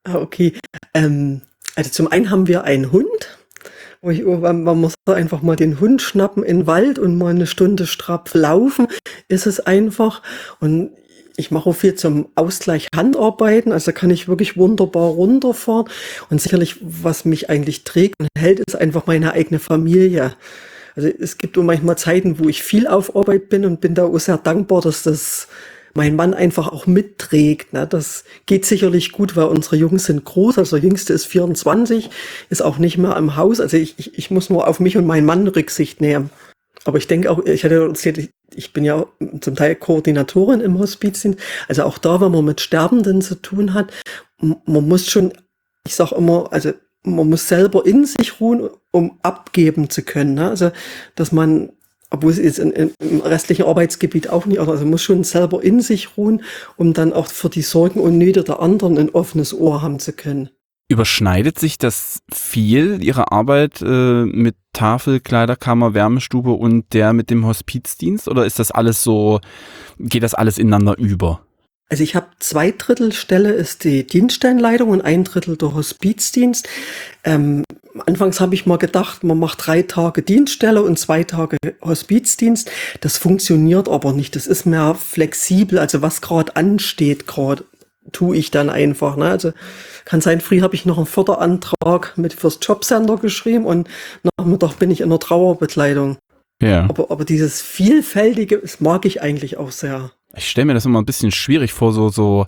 Ah, okay. Ähm, also zum einen haben wir einen Hund. Wo ich, man muss einfach mal den Hund schnappen in den Wald und mal eine Stunde straff laufen, ist es einfach. Und ich mache auch viel zum Ausgleich Handarbeiten, also kann ich wirklich wunderbar runterfahren. Und sicherlich, was mich eigentlich trägt und hält, ist einfach meine eigene Familie. Also es gibt auch manchmal Zeiten, wo ich viel auf Arbeit bin und bin da auch sehr dankbar, dass das mein Mann einfach auch mitträgt. Ne? Das geht sicherlich gut, weil unsere Jungs sind groß. Also der Jüngste ist vierundzwanzig, ist auch nicht mehr im Haus. Also ich, ich, ich muss nur auf mich und meinen Mann Rücksicht nehmen. Aber ich denke auch, ich hatte erzählt, ich bin ja zum Teil Koordinatorin im Hospizdienst. Also auch da, wenn man mit Sterbenden zu tun hat, man muss schon, ich sage immer, also man muss selber in sich ruhen, um abgeben zu können. Ne? Also dass man, obwohl es jetzt in, in, im restlichen Arbeitsgebiet auch nicht, also man muss schon selber in sich ruhen, um dann auch für die Sorgen und Nöte der anderen ein offenes Ohr haben zu können. Überschneidet sich das viel, Ihre Arbeit äh, mit Tafel, Kleiderkammer, Wärmestube und der mit dem Hospizdienst? Oder ist das alles so, geht das alles ineinander über? Also ich habe zwei Drittel Stelle ist die Dienststellenleitung und ein Drittel der Hospizdienst. Ähm, anfangs habe ich mal gedacht, man macht drei Tage Dienststelle und zwei Tage Hospizdienst. Das funktioniert aber nicht. Das ist mehr flexibel. Also was gerade ansteht, gerade tue ich dann einfach. Ne? Also kann sein, früh habe ich noch einen Förderantrag mit fürs Jobcenter geschrieben und nachmittag bin ich in der Trauerbekleidung. Ja. Aber, aber dieses Vielfältige, das mag ich eigentlich auch sehr. Ich stelle mir das immer ein bisschen schwierig vor, so, so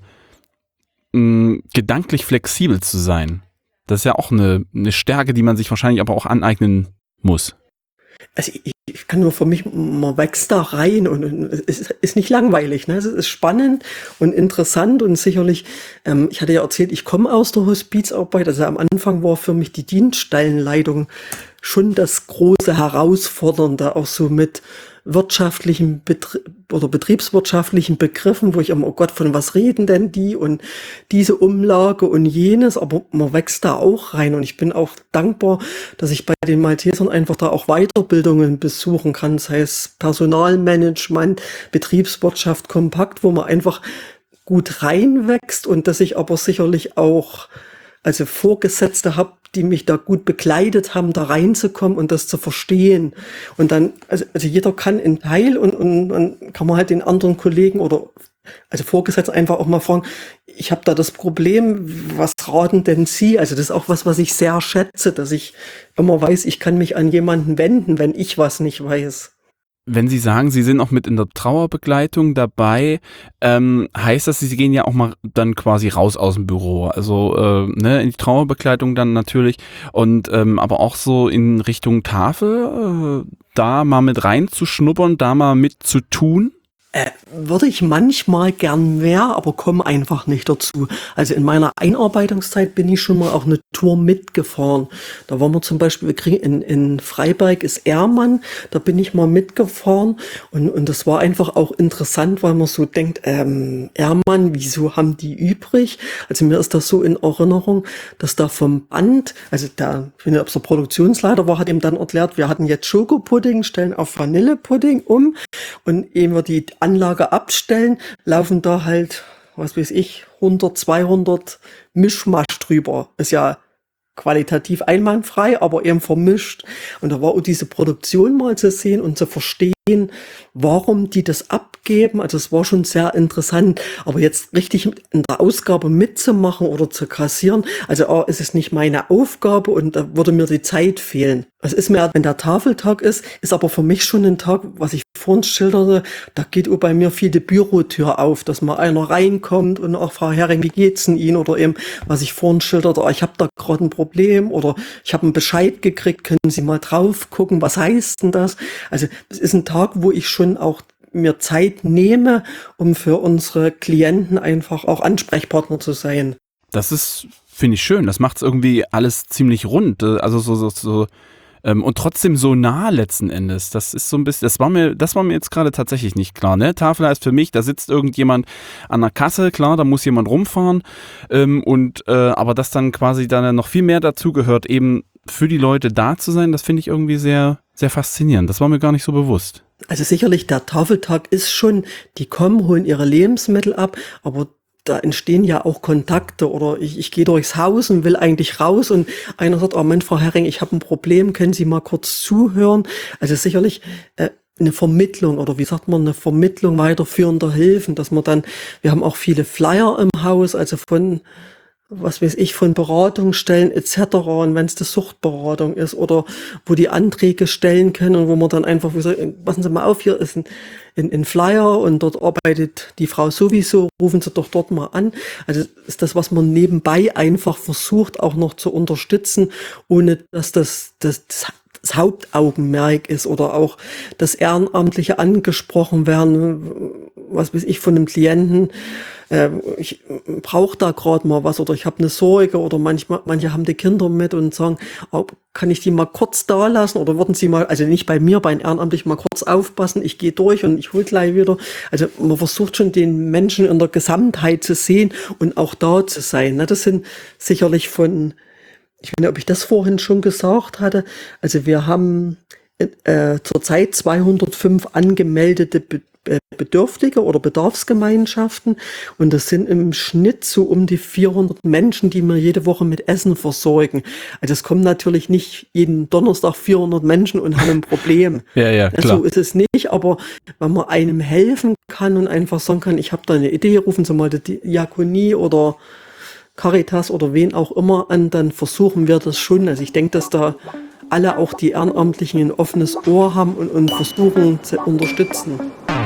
mh, gedanklich flexibel zu sein. Das ist ja auch eine, eine Stärke, die man sich wahrscheinlich aber auch aneignen muss. Also ich, ich kann nur für mich, man wächst da rein und, und es ist, ist nicht langweilig. Ne? Es ist spannend und interessant und sicherlich, ähm, ich hatte ja erzählt, ich komme aus der Hospizarbeit, also am Anfang war für mich die Dienststellenleitung schon das große Herausfordernde, auch so mit wirtschaftlichen Betrie- oder betriebswirtschaftlichen Begriffen, wo ich immer, oh Gott, von was reden denn die und diese Umlage und jenes, aber man wächst da auch rein und ich bin auch dankbar, dass ich bei den Maltesern einfach da auch Weiterbildungen besuchen kann, das heißt Personalmanagement, Betriebswirtschaft kompakt, wo man einfach gut reinwächst und dass ich aber sicherlich auch also Vorgesetzte habe, die mich da gut begleitet haben, da reinzukommen und das zu verstehen. Und dann, also, also jeder kann einen Teil und, und dann kann man halt den anderen Kollegen oder also Vorgesetzten einfach auch mal fragen, ich habe da das Problem, was raten denn Sie? Also das ist auch was, was ich sehr schätze, dass ich immer weiß, ich kann mich an jemanden wenden, wenn ich was nicht weiß. Wenn Sie sagen, Sie sind auch mit in der Trauerbegleitung dabei, ähm, heißt das, Sie gehen ja auch mal dann quasi raus aus dem Büro, also äh, ne, in die Trauerbegleitung dann natürlich und ähm, aber auch so in Richtung Tafel, äh, da mal mit reinzuschnuppern, da mal mit zu tun? Äh, würde ich manchmal gern mehr, aber komme einfach nicht dazu. Also in meiner Einarbeitungszeit bin ich schon mal auch eine Tour mitgefahren. Da waren wir zum Beispiel, wir kriegen in, in Freiberg ist Ehrmann, da bin ich mal mitgefahren und, und das war einfach auch interessant, weil man so denkt, ähm, Ehrmann, wieso haben die übrig? Also mir ist das so in Erinnerung, dass da vom Band, also der, ich weiß nicht, ob es der Produktionsleiter war, hat ihm dann erklärt, wir hatten jetzt Schokopudding, stellen auf Vanillepudding um und ehe wir die Anlage abstellen, laufen da halt, was weiß ich, hundert, zweihundert Mischmasch drüber. Ist ja qualitativ einwandfrei, aber eben vermischt. Und da war auch diese Produktion mal zu sehen und zu verstehen, warum die das abgeben. Also es war schon sehr interessant. Aber jetzt richtig in der Ausgabe mitzumachen oder zu kassieren, also A, ist es nicht meine Aufgabe und da würde mir die Zeit fehlen. Es ist mir, wenn der Tafeltag ist, ist aber für mich schon ein Tag, was ich vorhin schilderte, da geht auch bei mir viel die Bürotür auf, dass mal einer reinkommt und auch Frau Hering, wie geht's denn Ihnen? Oder eben, was ich vorhin schilderte, oh, ich habe da gerade ein Problem oder ich habe einen Bescheid gekriegt, können Sie mal drauf gucken, was heißt denn das? Also es ist ein Tag, wo ich schon auch mir Zeit nehme, um für unsere Klienten einfach auch Ansprechpartner zu sein. Das ist, finde ich schön, das macht es irgendwie alles ziemlich rund, also so, so, so ähm, und trotzdem so nah letzten Endes. Das ist so ein bisschen, das war mir, das war mir jetzt gerade tatsächlich nicht klar, ne? Tafel heißt für mich, da sitzt irgendjemand an der Kasse, klar, da muss jemand rumfahren ähm, und äh, aber dass dann quasi dann noch viel mehr dazu gehört, eben für die Leute da zu sein, das finde ich irgendwie sehr, sehr faszinierend. Das war mir gar nicht so bewusst. Also sicherlich, der Tafeltag ist schon, die kommen, holen ihre Lebensmittel ab, aber da entstehen ja auch Kontakte oder ich, ich gehe durchs Haus und will eigentlich raus und einer sagt, oh Mensch, Frau Herring, ich habe ein Problem, können Sie mal kurz zuhören? Also sicherlich äh, eine Vermittlung oder wie sagt man, eine Vermittlung weiterführender Hilfen, dass man dann, wir haben auch viele Flyer im Haus, also von was weiß ich, von Beratungsstellen et cetera. Und wenn es die Suchtberatung ist oder wo die Anträge stellen können und wo man dann einfach, wie sagt, passen Sie mal auf, hier ist ein, ein, ein Flyer und dort arbeitet die Frau sowieso, rufen Sie doch dort mal an. Also ist das, was man nebenbei einfach versucht, auch noch zu unterstützen, ohne dass das, das, das das Hauptaugenmerk ist oder auch das Ehrenamtliche angesprochen werden, was weiß ich, von einem Klienten, äh, ich brauche da gerade mal was oder ich habe eine Sorge oder manchmal, manche haben die Kinder mit und sagen, oh, kann ich die mal kurz da lassen oder würden Sie mal, also nicht bei mir, bei einem Ehrenamtlichen mal kurz aufpassen, ich gehe durch und ich hole gleich wieder. Also man versucht schon den Menschen in der Gesamtheit zu sehen und auch da zu sein. Ne? Das sind sicherlich von Ich weiß nicht, ob ich das vorhin schon gesagt hatte. Also wir haben äh, zurzeit zweihundertfünf angemeldete Be äh, Bedürftige oder Bedarfsgemeinschaften und das sind im Schnitt so um die vierhundert Menschen, die wir jede Woche mit Essen versorgen. Also es kommen natürlich nicht jeden Donnerstag vierhundert Menschen und haben ein Problem. Ja, ja, klar. So ist es nicht, aber wenn man einem helfen kann und einfach sagen kann, ich habe da eine Idee, rufen Sie mal die Diakonie oder Caritas oder wen auch immer an, dann versuchen wir das schon. Also ich denke, dass da alle, auch die Ehrenamtlichen, ein offenes Ohr haben und, und versuchen zu unterstützen.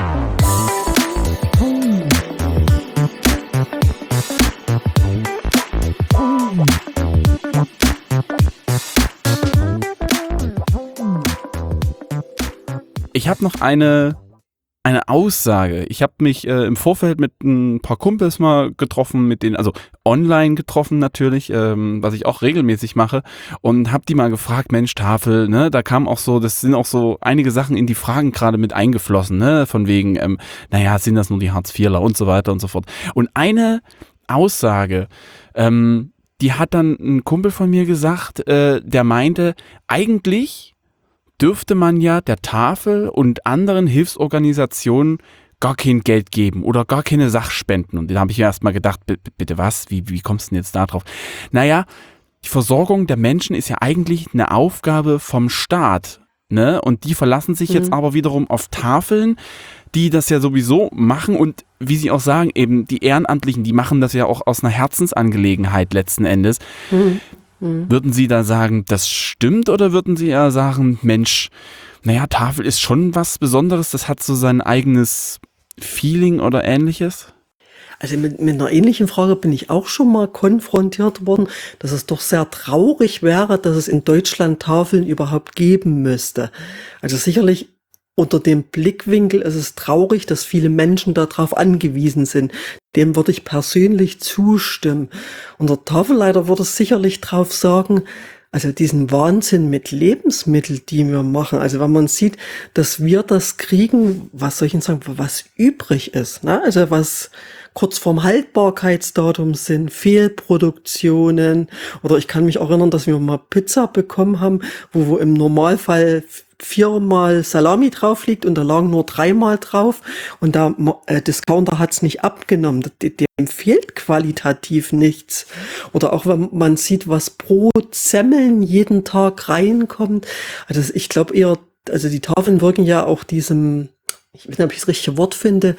Ich habe noch eine Eine Aussage. Ich habe mich äh, im Vorfeld mit ein paar Kumpels mal getroffen, mit denen, also online getroffen natürlich, ähm, was ich auch regelmäßig mache, und habe die mal gefragt, Mensch, Tafel, ne, da kam auch so, das sind auch so einige Sachen in die Fragen gerade mit eingeflossen, ne, von wegen, ähm, naja, sind das nur die Hartz-Vierler und so weiter und so fort. Und eine Aussage, ähm, die hat dann ein Kumpel von mir gesagt, äh, der meinte, eigentlich dürfte man ja der Tafel und anderen Hilfsorganisationen gar kein Geld geben oder gar keine Sachspenden. Und da habe ich mir erstmal gedacht, bitte was, wie, wie kommst du denn jetzt da drauf? Naja, die Versorgung der Menschen ist ja eigentlich eine Aufgabe vom Staat, ne? Und die verlassen sich mhm. jetzt aber wiederum auf Tafeln, die das ja sowieso machen und wie Sie auch sagen, eben die Ehrenamtlichen, die machen das ja auch aus einer Herzensangelegenheit letzten Endes. Mhm. Würden Sie da sagen, das stimmt, oder würden Sie eher sagen, Mensch, naja, Tafel ist schon was Besonderes, das hat so sein eigenes Feeling oder ähnliches? Also mit, mit einer ähnlichen Frage bin ich auch schon mal konfrontiert worden, dass es doch sehr traurig wäre, dass es in Deutschland Tafeln überhaupt geben müsste. Also sicherlich unter dem Blickwinkel ist es traurig, dass viele Menschen darauf angewiesen sind. Dem würde ich persönlich zustimmen. Unser Tafelleiter würde sicherlich drauf sagen, also diesen Wahnsinn mit Lebensmitteln, die wir machen. Also wenn man sieht, dass wir das kriegen, was soll ich denn sagen, was übrig ist, ne? Also was kurz vorm Haltbarkeitsdatum sind, Fehlproduktionen. Oder ich kann mich erinnern, dass wir mal Pizza bekommen haben, wo wir im Normalfall viermal Salami drauf liegt und da lagen nur dreimal drauf und der äh, Discounter hat es nicht abgenommen. Dem fehlt qualitativ nichts. Oder auch wenn man sieht, was pro Semmeln jeden Tag reinkommt. Also ich glaube eher, also die Tafeln wirken ja auch diesem, ich weiß nicht, ob ich das richtige Wort finde,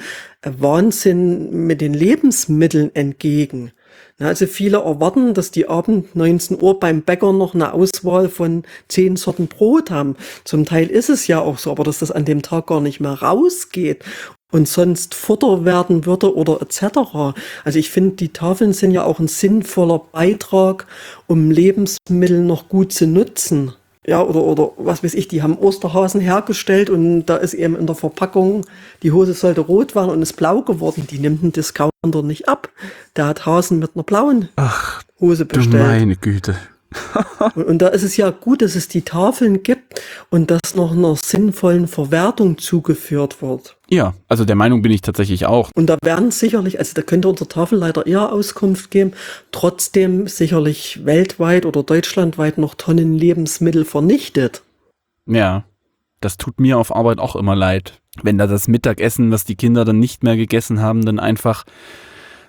Wahnsinn mit den Lebensmitteln entgegen. Also viele erwarten, dass die abend neunzehn Uhr beim Bäcker noch eine Auswahl von zehn Sorten Brot haben. Zum Teil ist es ja auch so, aber dass das an dem Tag gar nicht mehr rausgeht und sonst Futter werden würde oder et cetera. Also ich finde, die Tafeln sind ja auch ein sinnvoller Beitrag, um Lebensmittel noch gut zu nutzen. Ja, oder, oder was weiß ich, die haben Osterhasen hergestellt und da ist eben in der Verpackung, die Hose sollte rot werden und ist blau geworden. Die nimmt einen Discounter nicht ab. Der hat Hasen mit einer blauen Ach, Hose bestellt. Du meine Güte. und, und da ist es ja gut, dass es die Tafeln gibt und dass noch einer sinnvollen Verwertung zugeführt wird. Ja, also der Meinung bin ich tatsächlich auch. Und da werden sicherlich, also da könnte unser Tafelleiter eher Auskunft geben, trotzdem sicherlich weltweit oder deutschlandweit noch Tonnen Lebensmittel vernichtet. Ja, das tut mir auf Arbeit auch immer leid. Wenn da das Mittagessen, was die Kinder dann nicht mehr gegessen haben, dann einfach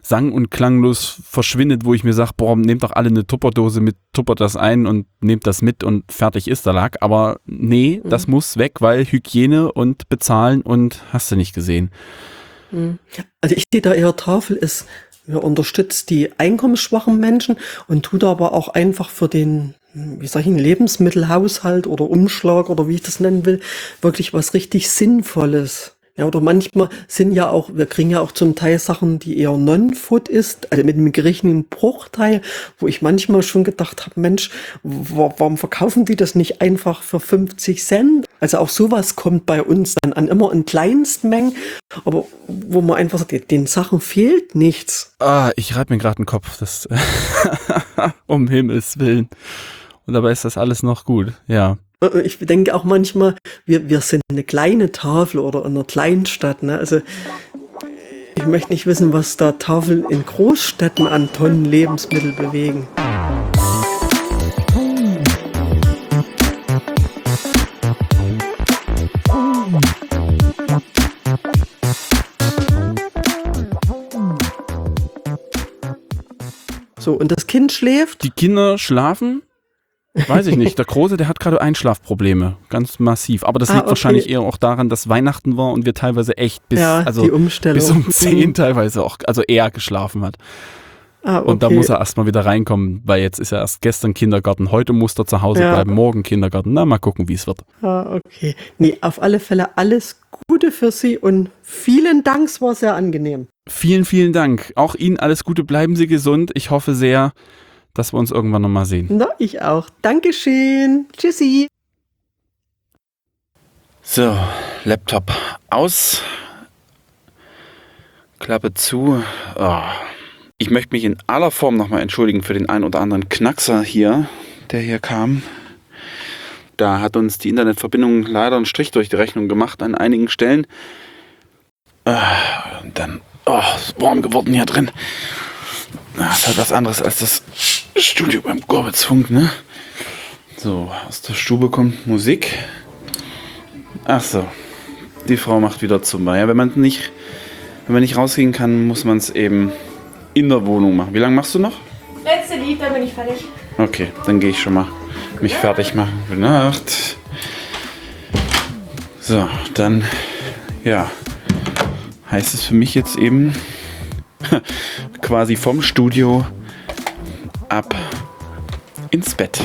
sang- und klanglos verschwindet, wo ich mir sage, boah, nehmt doch alle eine Tupperdose mit, tuppert das ein und nehmt das mit und fertig ist der Lack. Aber nee, mhm. das muss weg, weil Hygiene und bezahlen und hast du nicht gesehen. Also ich sehe da eher, Tafel ist, wir unterstützt die einkommensschwachen Menschen und tut aber auch einfach für den, wie sag ich, einen Lebensmittelhaushalt oder Umschlag oder wie ich das nennen will, wirklich was richtig Sinnvolles. Ja, oder manchmal sind ja auch, wir kriegen ja auch zum Teil Sachen, die eher Non-Food ist, also mit einem geringen Bruchteil, wo ich manchmal schon gedacht habe, Mensch, w- warum verkaufen die das nicht einfach für fünfzig Cent? Also auch sowas kommt bei uns dann an, immer in Kleinstmengen, aber wo man einfach sagt, den Sachen fehlt nichts. Ah, ich reibe mir gerade den Kopf, das um Himmels Willen. Und dabei ist das alles noch gut, ja. Ich denke auch manchmal, wir, wir sind eine kleine Tafel oder in einer Kleinstadt. Ne? Also ich möchte nicht wissen, was da Tafeln in Großstädten an Tonnen Lebensmittel bewegen. So, und das Kind schläft? Die Kinder schlafen? Weiß ich nicht. Der Große, der hat gerade Einschlafprobleme. Ganz massiv. Aber das Ah, liegt okay. wahrscheinlich eher auch daran, dass Weihnachten war und wir teilweise echt bis, Ja, also die Umstellung. bis um zehn Mhm. teilweise auch, also er geschlafen hat. Ah, okay. Und da muss er erstmal wieder reinkommen, weil jetzt ist ja erst gestern Kindergarten, heute muss er zu Hause Ja. bleiben, morgen Kindergarten. Na, mal gucken, wie es wird. Ah, okay. Nee, auf alle Fälle alles Gute für Sie und vielen Dank, es war sehr angenehm. Vielen, vielen Dank. Auch Ihnen alles Gute, bleiben Sie gesund. Ich hoffe sehr, dass wir uns irgendwann nochmal sehen. Na, ich auch. Dankeschön. Tschüssi. So, Laptop aus, Klappe zu. Oh. Ich möchte mich in aller Form nochmal entschuldigen für den ein oder anderen Knackser hier, der hier kam. Da hat uns die Internetverbindung leider einen Strich durch die Rechnung gemacht an einigen Stellen. Ah, und dann, oh, ist warm geworden hier drin. Das ist halt was anderes als das Studio beim Gorbitzfunk, ne? So, aus der Stube kommt Musik. Ach so, die Frau macht wieder zu. Ja, wenn man nicht, wenn man nicht rausgehen kann, muss man es eben in der Wohnung machen. Wie lange machst du noch? Letzte Lied, dann bin ich fertig. Okay, dann gehe ich schon mal mich fertig machen. Gute Nacht. So, dann, ja, heißt es für mich jetzt eben quasi vom Studio ab ins Bett.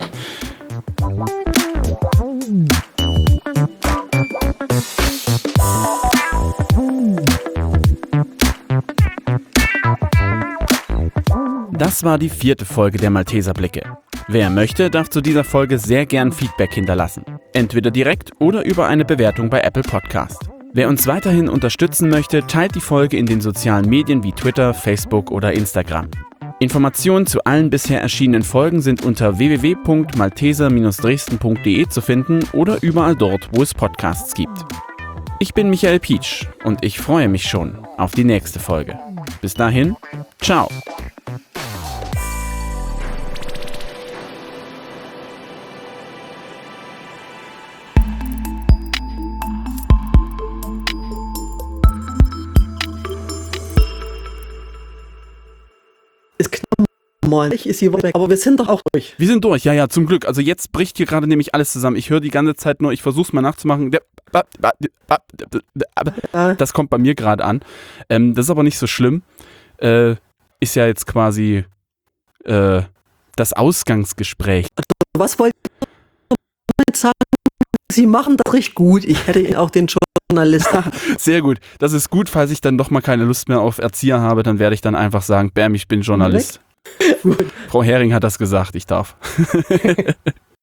Das war die vierte Folge der Malteserblicke. Wer möchte, darf zu dieser Folge sehr gern Feedback hinterlassen. Entweder direkt oder über eine Bewertung bei Apple Podcast. Wer uns weiterhin unterstützen möchte, teilt die Folge in den sozialen Medien wie Twitter, Facebook oder Instagram. Informationen zu allen bisher erschienenen Folgen sind unter w w w punkt malteser dresden punkt de zu finden oder überall dort, wo es Podcasts gibt. Ich bin Michael Pietsch und ich freue mich schon auf die nächste Folge. Bis dahin, ciao! Ist knapp mal. Ich ist hier weg, aber wir sind doch auch durch. Wir sind durch, ja, ja, zum Glück. Also jetzt bricht hier gerade nämlich alles zusammen. Ich höre die ganze Zeit nur, ich versuche es mal nachzumachen. Das kommt bei mir gerade an. Ähm, das ist aber nicht so schlimm. Äh, ist ja jetzt quasi äh, das Ausgangsgespräch. Was wollt ihr damit sagen? Sie machen das richtig gut. Ich hätte Ihnen auch den Journalisten. Sehr gut. Das ist gut. Falls ich dann doch mal keine Lust mehr auf Erzieher habe, dann werde ich dann einfach sagen, bam, ich bin Journalist. Frau Hering hat das gesagt, ich darf.